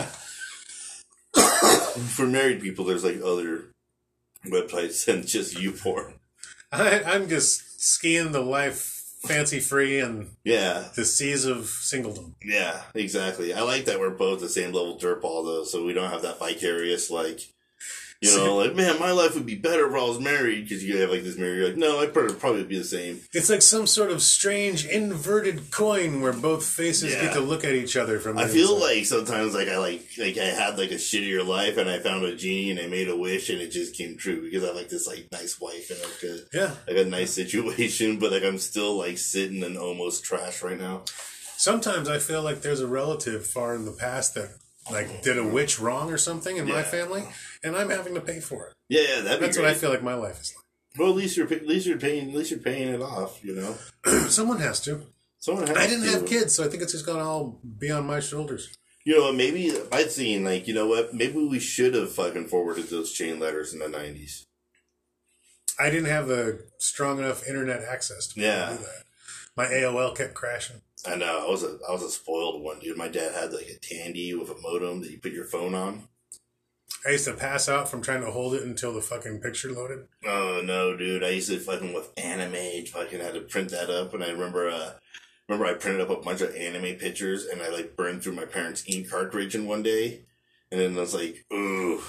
For married people, there's, like, other websites than just you porn. I, I'm just skiing the life fancy-free and yeah, the seas of singledom. Yeah, exactly. I like that we're both the same level dirtball, though, so we don't have that vicarious, like, you know, like, man, my life would be better if I was married, because you have, like, this married, you're like, no, I'd probably be the same. It's like some sort of strange inverted coin where both faces yeah. get to look at each other from the I feel inside. like sometimes, like, I, like, like, I had, like, a shittier life, and I found a genie, and I made a wish, and it just came true, because I have, like, this, like, nice wife, and, like, a, yeah. like, a nice situation, but, like, I'm still, like, sitting in almost trash right now. Sometimes I feel like there's a relative far in the past that, like, did a witch wrong or something in yeah. my family, and I'm having to pay for it. Yeah, yeah, that'd That's be what I feel like my life is like. Well, at least you're at least you're paying at least you're paying it off, you know. Someone has to. Someone has I didn't to. have kids, so I think it's just gonna all be on my shoulders. You know, maybe I'd seen like, you know what? Maybe we should have fucking forwarded those chain letters in the nineties. I didn't have the strong enough internet access to yeah. do that. My A O L kept crashing. I know. I was a I was a spoiled one, dude. My dad had like a Tandy with a modem that you put your phone on. I used to pass out from trying to hold it until the fucking picture loaded. Oh no, dude! I used to fucking with Animate, fucking had to print that up, and I remember, uh, remember I printed up a bunch of anime pictures, and I like burned through my parents' ink cartridge in one day, and then I was like, ooh,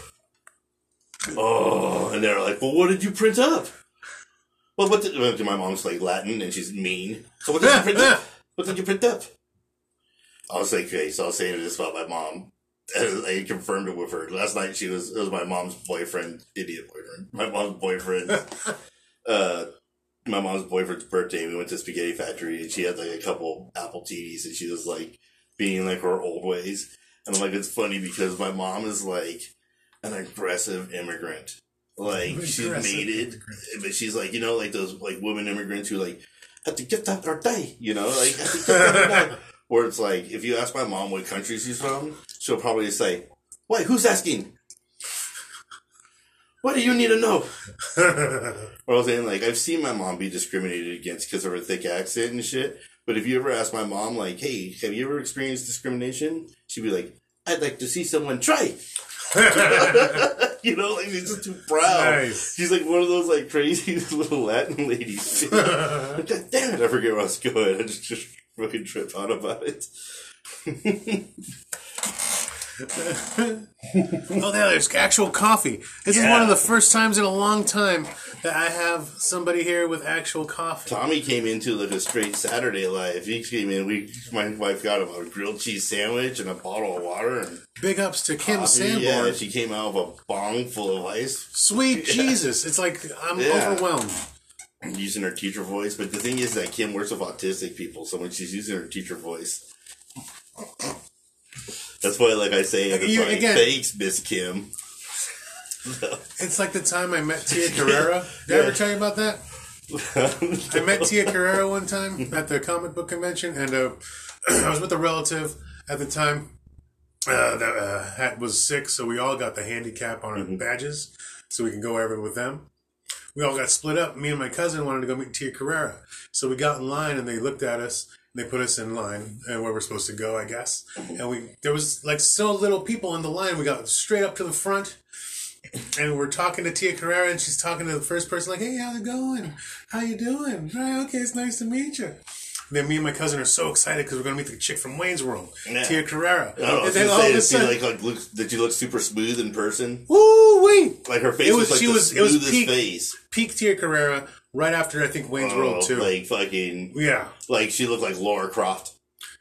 oh, and they're like, well, what did you print up? Well, what did my mom's like Latin, and she's mean. So what did you print up? What did you print up? I was like, okay, so I was saying this about my mom. And I confirmed it with her. Last night she was, it was my mom's boyfriend, idiot boyfriend. My mom's boyfriend, uh, my mom's boyfriend's birthday. We went to Spaghetti Factory and she had like a couple Apple T Vs and she was like being like her old ways. And I'm like, it's funny because my mom is like an aggressive immigrant. Like she's made it, but she's like, you know, like those like women immigrants who like have to get that birthday, you know, like have to get that birthday. Where it's like, if you ask my mom what country she's from, she'll probably say, wait, who's asking? What do you need to know? Or I was saying, like, I've seen my mom be discriminated against because of her thick accent and shit. But if you ever ask my mom, like, hey, have you ever experienced discrimination? She'd be like, I'd like to see someone try. You know, like, she's just too proud. Nice. She's like one of those, like, crazy little Latin ladies. God damn it, I forget where I was going. I just, just fucking trip out about it. Oh, there, there's actual coffee. This Yeah. is one of the first times in a long time that I have somebody here with actual coffee. Tommy came into like a straight Saturday life. He came in. We, my wife got him a grilled cheese sandwich and a bottle of water and Big ups to Kim coffee. Sanborn. Yeah, she came out with a bong full of ice. Sweet Jesus. It's like I'm Yeah. overwhelmed. Using her teacher voice, but the thing is that Kim works with autistic people, so when she's using her teacher voice, that's why, like I say, Like, it's you- like, again- thanks, Miss Kim. It's like the time I met Tia Carrera. Did I ever tell you about that? I met Tia Carrera one time at the comic book convention, and uh, I was with a relative at the time uh, that uh, had, was sick, so we all got the handicap on our Mm-hmm. badges, so we can go wherever with them. We all got split up. Me and my cousin wanted to go meet Tia Carrera, so we got in line, and they looked at us. And they put us in line, and where we're supposed to go, I guess. And we there was like so little people in the line. We got straight up to the front. And we're talking to Tia Carrera, and she's talking to the first person, like, "Hey, how's it going? How you doing? Right, okay, it's nice to meet you." And then me and my cousin are so excited because we're going to meet the chick from Wayne's World, Yeah. Tia Carrera. I don't know, and I then was all gonna of a say, sudden, like, like looks, did you look super smooth in person? woo wee! Like her face It was, was- like she the was- it was smoothest peak- face. Peak Tia Carrera, right after I think Wayne's Oh, World too. like fucking, Yeah, like she looked like Laura Croft.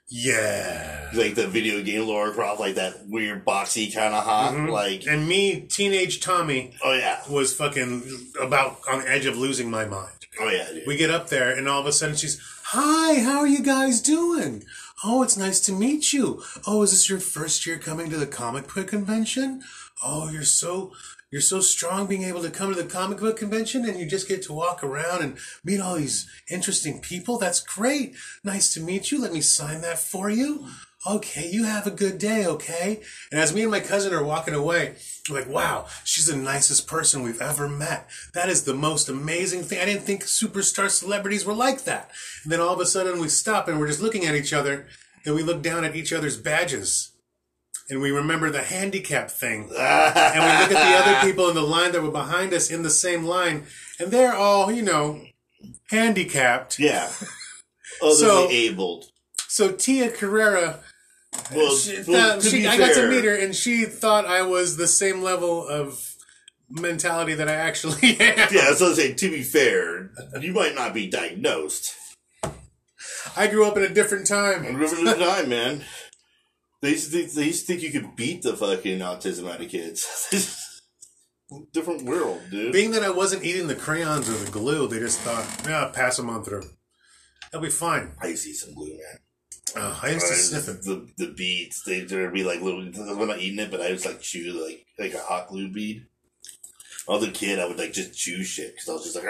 yeah. Like the video game Laura Croft, like that weird boxy kind of hot. Mm-hmm. Like, And me, teenage Tommy, oh yeah, was fucking about on the edge of losing my mind. oh yeah, dude. We get up there, and all of a sudden she's, "Hi, how are you guys doing? Oh, it's nice to meet you. Oh, is this your first year coming to the comic book convention? Oh, you're so you're so strong being able to come to the comic book convention, and you just get to walk around and meet all these interesting people. That's great. Nice to meet you. Let me sign that for you. Okay, you have a good day, okay?" And as me and my cousin are walking away, we're like, "Wow, she's the nicest person we've ever met. That is the most amazing thing. I didn't think superstar celebrities were like that." And then all of a sudden we stop and we're just looking at each other, and we look down at each other's badges. And we remember the handicap thing. And we look at the other people in the line that were behind us in the same line, and they're all, you know, handicapped. Yeah, otherly So- abled. So Tia Carrera, Well, she well, thought, to she, be I got to fair- meet her, and she thought I was the same level of mentality that I actually am. Yeah, so I was saying, to be fair, you might not be diagnosed. I grew up in a different time. Remember the time, man. They used, to think, they used to think you could beat the fucking autism out of kids. Different world, dude. Being that I wasn't eating the crayons or the glue, they just thought, "Yeah, pass them on through. They'll be fine." I used to eat some glue, man. Oh, I used to Uh, sniff it. The the beads, they there'd be like little. I'm not eating it, but I just like chew like like a hot glue bead. When I was a kid, I would like just chew shit because I was just like.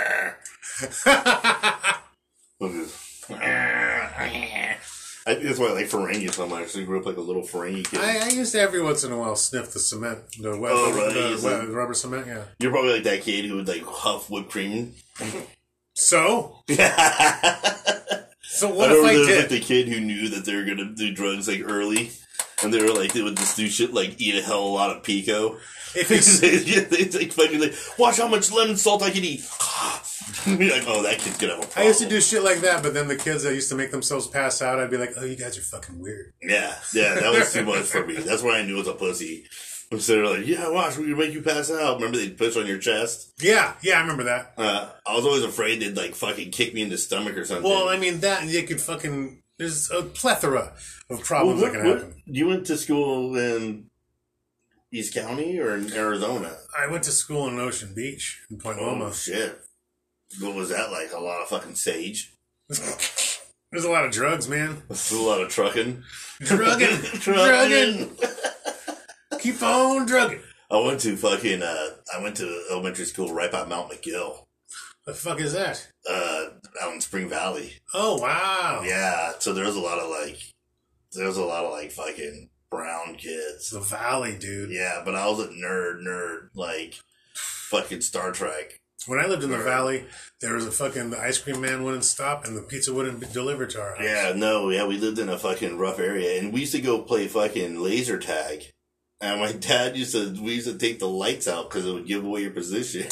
"Argh." I was just, "Argh." I think that's why I like Ferengi so much. So I grew up like a little Ferengi kid. I, I used to every once in a while sniff the cement, the, wet, Oh, the, right, the, is wet- it- rubber cement. Yeah. You're probably like that kid who would like huff whipped cream. So, I so what remember if I there was did? like the kid who knew that they were gonna do drugs like early, and they were like they would just do shit like eat a hell of a lot of pico. If it's, They like fucking like watch how much lemon salt I can eat. You're like, oh, that kid's gonna have a problem. I used to do shit like that, but then the kids that used to make themselves pass out, I'd be like, "Oh, you guys are fucking weird." Yeah, yeah, that was too much for me. That's when I knew it was a pussy. So they're like, yeah, watch, we can make you pass out. Remember they push on your chest? Yeah, yeah, I remember that. Uh, I was always afraid they'd like fucking kick me in the stomach or something. Well, I mean, that you could fucking. There's a plethora of problems Well, what- that can what- happen. you went to school in East County or in Arizona? I went to school in Ocean Beach in Point Oh, Loma. shit. What was that like? A lot of fucking sage? There's a lot of drugs, man. A lot of trucking? Drugging, drugging. Keep on drugging. I went to fucking, uh, I went to elementary school right by Mount McGill, The fuck is that? uh, out in Spring Valley. Oh wow! Yeah, so there was a lot of like, there was a lot of like fucking brown kids. The Valley, dude. Yeah, but I was a nerd, nerd, like fucking Star Trek. When I lived in the Right. Valley, there was a fucking the ice cream man wouldn't stop and the pizza wouldn't be delivered to our house. Yeah, no, yeah, we lived in a fucking rough area, and we used to go play fucking laser tag. And my dad used to, we used to take the lights out because it would give away your position.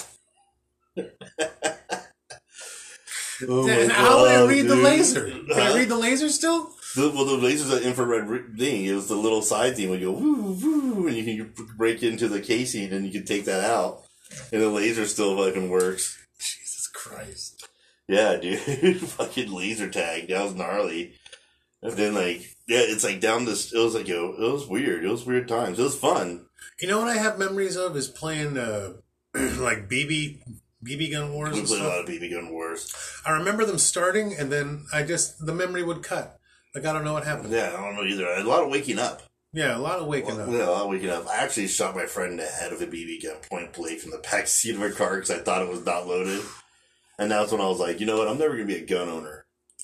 Oh Then my how would I God, read the dude. laser? Can I Huh? read the laser still? The, well, the laser's an infrared thing. It was the little side thing where you go woo woo, and you can break into the casing, and you can take that out, and the laser still fucking works. Jesus Christ. Yeah, dude, fucking laser tag. That was gnarly. And then like, yeah, it's like down this. It was like yo, it was weird. It was weird times. It was fun. You know what I have memories of is playing uh, like B B. B B gun wars. We and played stuff. a lot of B B gun wars. I remember them starting, and then I just the memory would cut. Like I don't know what happened. Yeah, I don't know either. A lot of waking up. Yeah, a lot of waking well, up. Yeah, a lot of waking up. I actually shot my friend in the head with a B B gun point blank from the back seat of her car because I thought it was not loaded. And that's when I was like, you know what? I'm never gonna be a gun owner.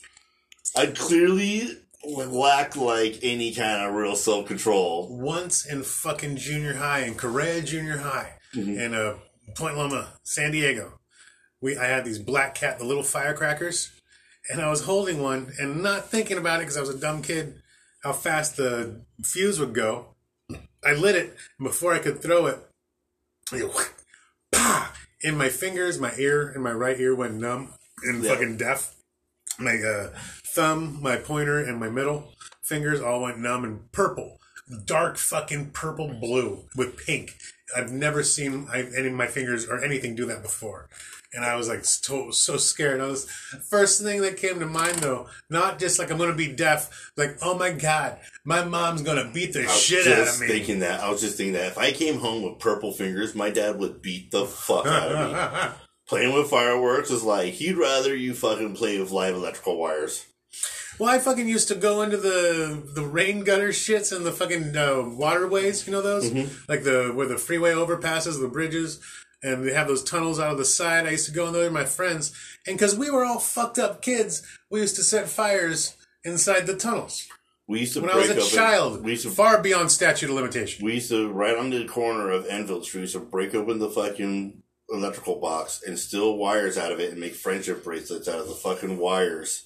I clearly lack like any kind of real self control. Once in fucking junior high, in Correa Junior High, Mm-hmm. in uh, Point Loma, San Diego, we I had these Black Cat, the little firecrackers, and I was holding one and not thinking about it because I was a dumb kid. How fast the fuse would go. I lit it, and before I could throw it, I go, pah, in my fingers, my ear, and my right ear went numb and Yeah. fucking deaf. My uh, thumb, my pointer, and my middle fingers all went numb and purple. Dark fucking purple blue with pink. I've never seen I, any of my fingers or anything do that before. And I was like so, so scared. I was first thing that came to mind though, not just like I'm gonna be deaf, like oh my god, my mom's gonna beat the I was shit just out of me. thinking that. I was just thinking that if I came home with purple fingers, my dad would beat the fuck out of me. Playing with fireworks is like he'd rather you fucking play with live electrical wires. Well, I fucking used to go into the the rain gutter shits and the fucking uh, waterways. You know those, Mm-hmm. like the where the freeway overpasses, the bridges, and they have those tunnels out of the side. I used to go in there with my friends, and because we were all fucked up kids, we used to set fires inside the tunnels. We used to When I break was a open, child, we used to far beyond statute of limitation. we used to right on the corner of Enfield Street, we used to break open the fucking electrical box and steal wires out of it and make friendship bracelets out of the fucking wires.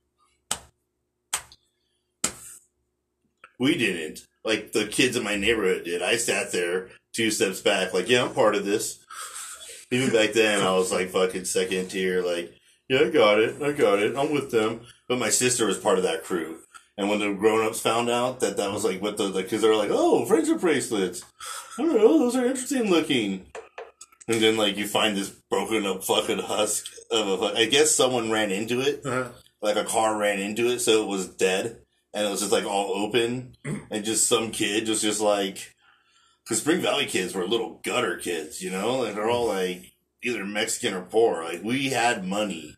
We didn't. Like, the kids in my neighborhood did. I sat there two steps back, like, yeah, I'm part of this. Even back then, I was, like, fucking second tier, like, yeah, I got it, I got it, I'm with them. But my sister was part of that crew. And when the grown-ups found out that that was, like, what the, like, because they were like, oh, friendship bracelets. I don't know, those are interesting looking. And then, like, you find this broken-up fucking husk of a, I guess someone ran into it. Uh-huh. Like, a car ran into it, so it was dead. And it was just like all open, and just some kid was just like, because Spring Valley kids were little gutter kids, you know, like they're all like either Mexican or poor. Like we had money,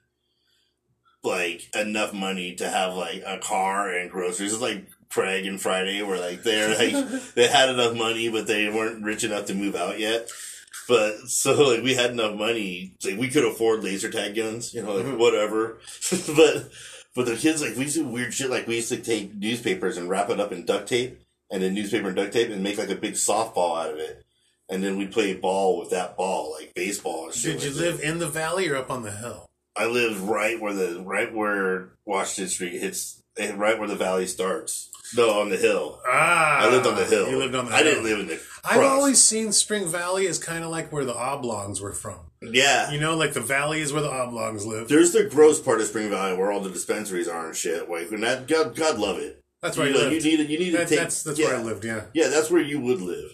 like enough money to have like a car and groceries. It's like Craig and Friday, where like they're like they had enough money, but they weren't rich enough to move out yet. But so like we had enough money, like we could afford laser tag guns, you know, like whatever, but. But the kids, like, we used to do weird shit, like, we used to take newspapers and wrap it up in duct tape, and then newspaper and duct tape, and make, like, a big softball out of it. And then we'd play ball with that ball, like baseball and shit. Did you like live that. in the valley or up on the hill? I lived right where the, right where Washington Street hits, right where the valley starts. No, on the hill. Ah, I lived on the hill. You lived on the I hill. didn't live in the I've crust. always seen Spring Valley as kind of like where the oblongs were from. Yeah. You know, like the valley is where the oblongs live. There's the gross part of Spring Valley where all the dispensaries are and shit. Like, and that, God, God love it. That's where you, I know, lived. you need, you need to That- take, that's that's yeah. where I lived, yeah. Yeah, that's where you would live.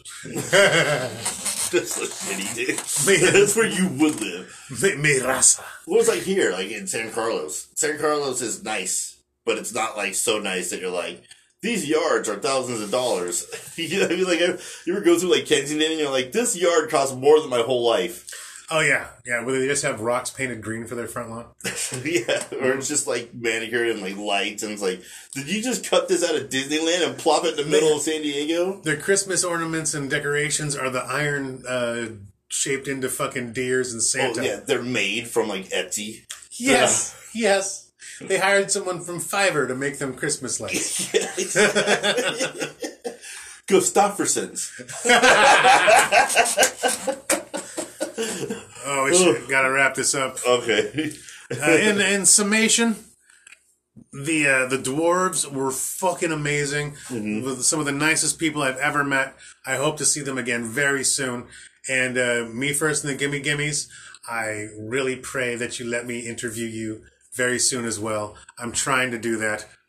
That's so shitty, dude. That's where you would live. Mi, mi raza. What was like here, like in San Carlos? San Carlos is nice, but it's not like so nice that you're like, these yards are thousands of dollars. You know, I mean, like, you ever go through like Kensington and you're like, this yard costs more than my whole life. Oh, yeah. Yeah, where they just have rocks painted green for their front lawn. Yeah, or it's just like manicured and like lights, and it's like, did you just cut this out of Disneyland and plop it in the middle of San Diego? Their Christmas ornaments and decorations are the iron uh, shaped into fucking deers and Oh Santa. yeah, they're made from like Etsy. Yes, yes. They hired someone from Fiverr to make them Christmas lights. Yeah, exactly. Gustafson's. Oh, we should, gotta wrap this up. Okay. Uh, in, in summation, the uh, the dwarves were fucking amazing. Mm-hmm. With some of the nicest people I've ever met. I hope to see them again very soon. And uh, me first and the Gimme Gimmies, I really pray that you let me interview you very soon as well. I'm trying to do that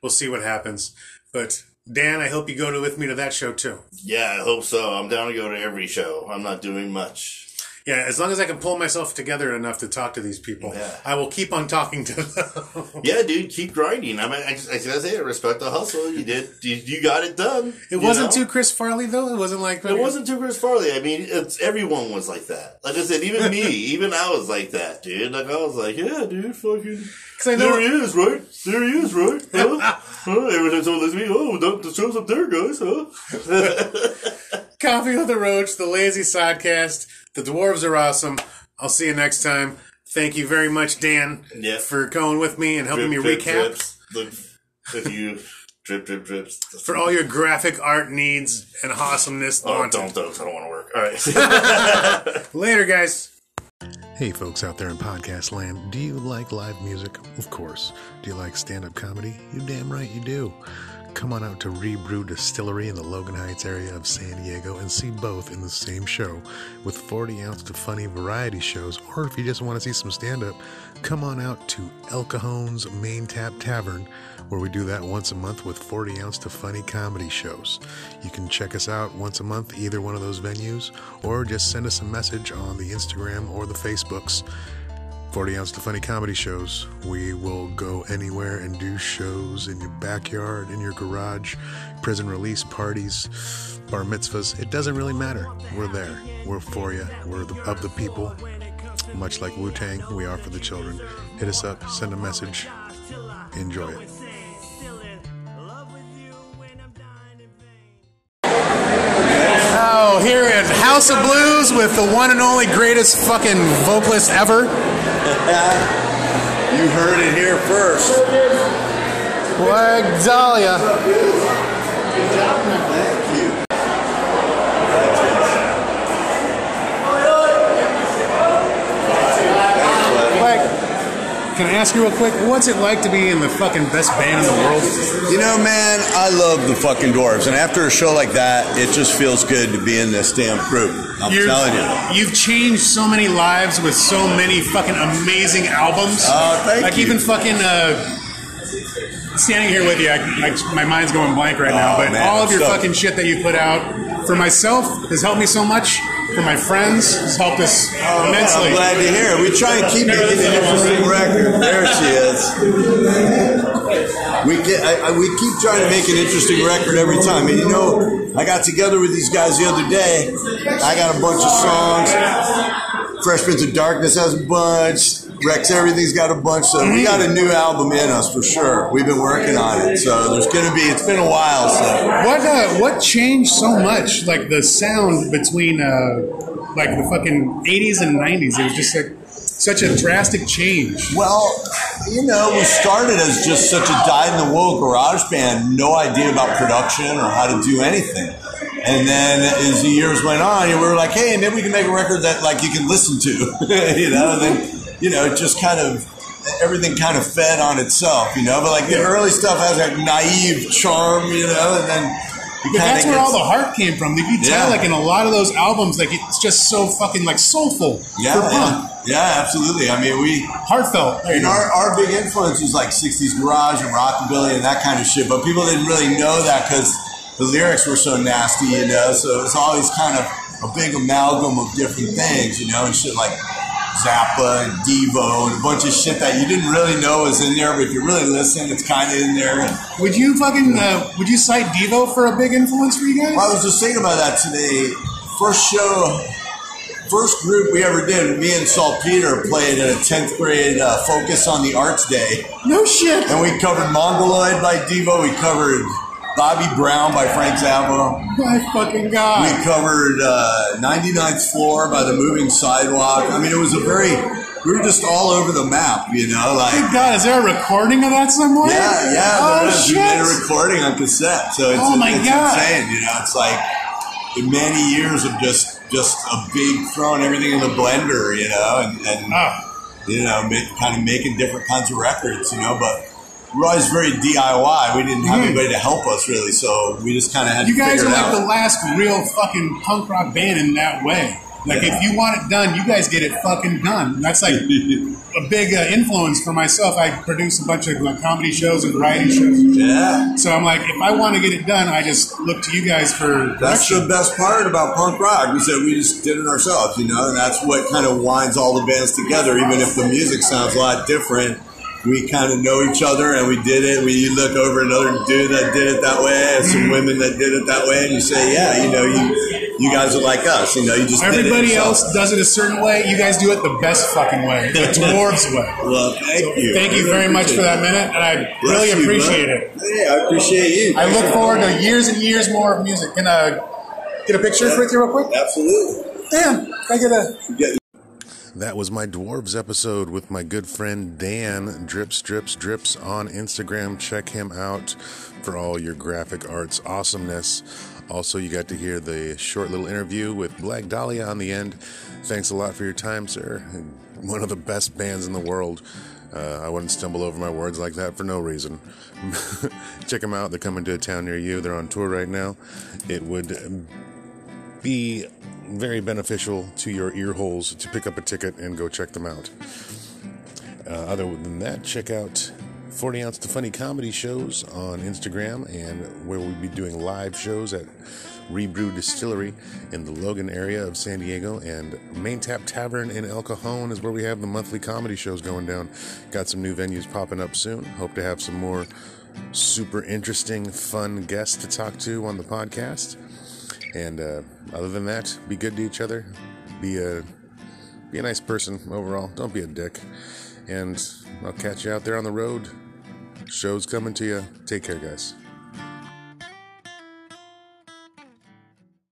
we'll see what happens. But Dan, I hope you go to, with me to that show too. Yeah, I hope so. I'm down to go to every show. I'm not doing much. Yeah, as long as I can pull myself together enough to talk to these people, yeah. I will keep on talking to them. Yeah, dude, keep grinding. I mean, I, I gotta say, I respect the hustle. You did, you, you got it done. It wasn't know? too Chris Farley though. It wasn't like it wasn't too Chris Farley. I mean, it's everyone was like that. Like I said, even me, even I was like that, dude. Like I was like, yeah, dude, fucking. I know there he is, right? There he is, right? Huh? Huh? Every time someone looks at me, oh, the show's up there, guys, huh? Coffee with the Roach, the Lazy Sidecast. The dwarves are awesome. I'll see you next time. Thank you very much, Dan, yeah. for going with me and helping drip, me drip, recap. Drips. Look, if you drip, drip, drips. For all your graphic art needs and awesomeness. Oh, don't, don't. I don't want to work. All right. Later, guys. Hey, folks out there in podcast land. Do you like live music? Of course. Do you like stand-up comedy? You damn right you do. Come on out to Rebrew Distillery in the Logan Heights area of San Diego and see both in the same show with forty ounce to funny variety shows. Or if you just want to see some stand-up, come on out to El Cajon's Main Tap Tavern, where we do that once a month with forty ounce to funny comedy shows. You can check us out once a month, either one of those venues, or just send us a message on the Instagram or the Facebooks. forty ounce to funny comedy shows. We will go anywhere and do shows in your backyard, in your garage, prison release parties, bar mitzvahs. It doesn't really matter. We're there. We're for you. We're the, of the people. Much like Wu-Tang, we are for the children. Hit us up. Send a message. Enjoy it. Oh, here at House of Blues with the one and only greatest fucking vocalist ever. You heard it here first. Wag Dahlia. Thank you. Wag, can I ask you real quick, what's it like to be in the fucking best band in the world? You know, man, I love the fucking Dwarves, and after a show like that, it just feels good to be in this damn group. I'm You're, telling you. You've changed so many lives with so many fucking amazing albums. Oh, uh, thank like you. Like even fucking uh, standing here with you, I, I, my mind's going blank right now. Oh, but man, all of I'm your so fucking shit that you put out, for myself, has helped me so much. For my friends, has helped us oh, immensely. Man, I'm glad to hear it. We try and keep making an interesting record. There she is. We get, I, I, we keep trying to make an interesting record every time. And you know, I got together with these guys the other day. I got a bunch of songs. Fresh Prince of Darkness has a bunch. Rex Everything's got a bunch. So we got a new album in us for sure. We've been working on it. So there's going to be, it's been a while. So What uh, what changed so much? Like the sound between uh, like the fucking eighties and nineties. It was just like such a drastic change. Well, you know, we started as just such a dyed-in-the-wool garage band, no idea about production or how to do anything. And then as the years went on, we were like, hey, maybe we can make a record that like you can listen to, you know. And then, you know, it just kind of everything kind of fed on itself, you know. But like the early stuff has that naive charm, you know, and then. But that's where all the heart came from. You can tell, Yeah. like in a lot of those albums, like it's just so fucking like soulful. Yeah, for yeah, punk. yeah, absolutely. I mean, we Heartfelt. There you and go. our, our big influence was like sixties garage and rockabilly and that kind of shit. But people didn't really know that because the lyrics were so nasty, you know. So it's always kind of a big amalgam of different things, you know, and shit like Zappa and Devo and a bunch of shit that you didn't really know was in there. But if you really listen, it's kind of in there. And, Would you fucking uh, would you cite Devo for a big influence for you guys? well, I was just thinking about that today. First show, first group we ever did, me and Saltpeter played at a tenth grade uh, Focus on the Arts Day. No shit. And we covered Mongoloid by Devo. We covered Bobby Brown by Frank Zappa. My fucking god. We covered uh, ninety-ninth Floor by The Moving Sidewalk. I mean, it was a very... We were just all over the map, you know? Like, Thank God, is there a recording of that somewhere? yeah, yeah. Oh, there is. shit. We made a recording on cassette. So it's, Oh, my it's God. insane, you know? It's like many years of just just a big throwing everything in the blender, you know? And, and Oh. you know, make, kind of making different kinds of records, you know? But we were always very D I Y. We didn't have Mhm. anybody to help us, really. So we just kind of had You to guys figure are it like out. the last real fucking punk rock band in that way. Like, if you want it done, you guys get it fucking done. And that's like a big uh, influence for myself. I produce a bunch of like, comedy shows and variety shows. Yeah. So I'm like, if I want to get it done, I just look to you guys for That's direction. the best part about punk rock. We said we just did it ourselves, you know, and that's what kind of winds all the bands together. Even if the music sounds a lot different, we kind of know each other, and we did it. We look over another dude that did it that way, and some women that did it that way, and you say, yeah, you know, you you guys are like us. You know, you just Everybody did it else yourself. does it a certain way. You guys do it the best fucking way, the dwarves way. Well, thank So you. thank you I very much appreciate for that it. minute, and I Bless really you, appreciate bud. it. Yeah, I appreciate you. I look forward to years and years more of music. Can I get a picture Yeah. with you real quick? Absolutely. Damn, can I get a... Get- That was my Dwarves episode with my good friend Dan, Drips, Drips, Drips on Instagram. Check him out for all your graphic arts awesomeness. Also, you got to hear the short little interview with Black Dahlia on the end. Thanks a lot for your time, sir. One of the best bands in the world. Uh, I wouldn't stumble over my words like that for no reason. Check them out. They're coming to a town near you. They're on tour right now. It would be very beneficial to your ear holes to pick up a ticket and go check them out. Uh, other than that, check out forty ounce to Funny comedy shows on Instagram, and where we'll be doing live shows at Rebrew Distillery in the Logan area of San Diego, and Main Tap Tavern in El Cajon is where we have the monthly comedy shows going down. Got some new venues popping up soon. Hope to have some more super interesting, fun guests to talk to on the podcast. And uh, other than that, be good to each other. Be a be a nice person overall. Don't be a dick. And I'll catch you out there on the road. Show's coming to you. Take care, guys.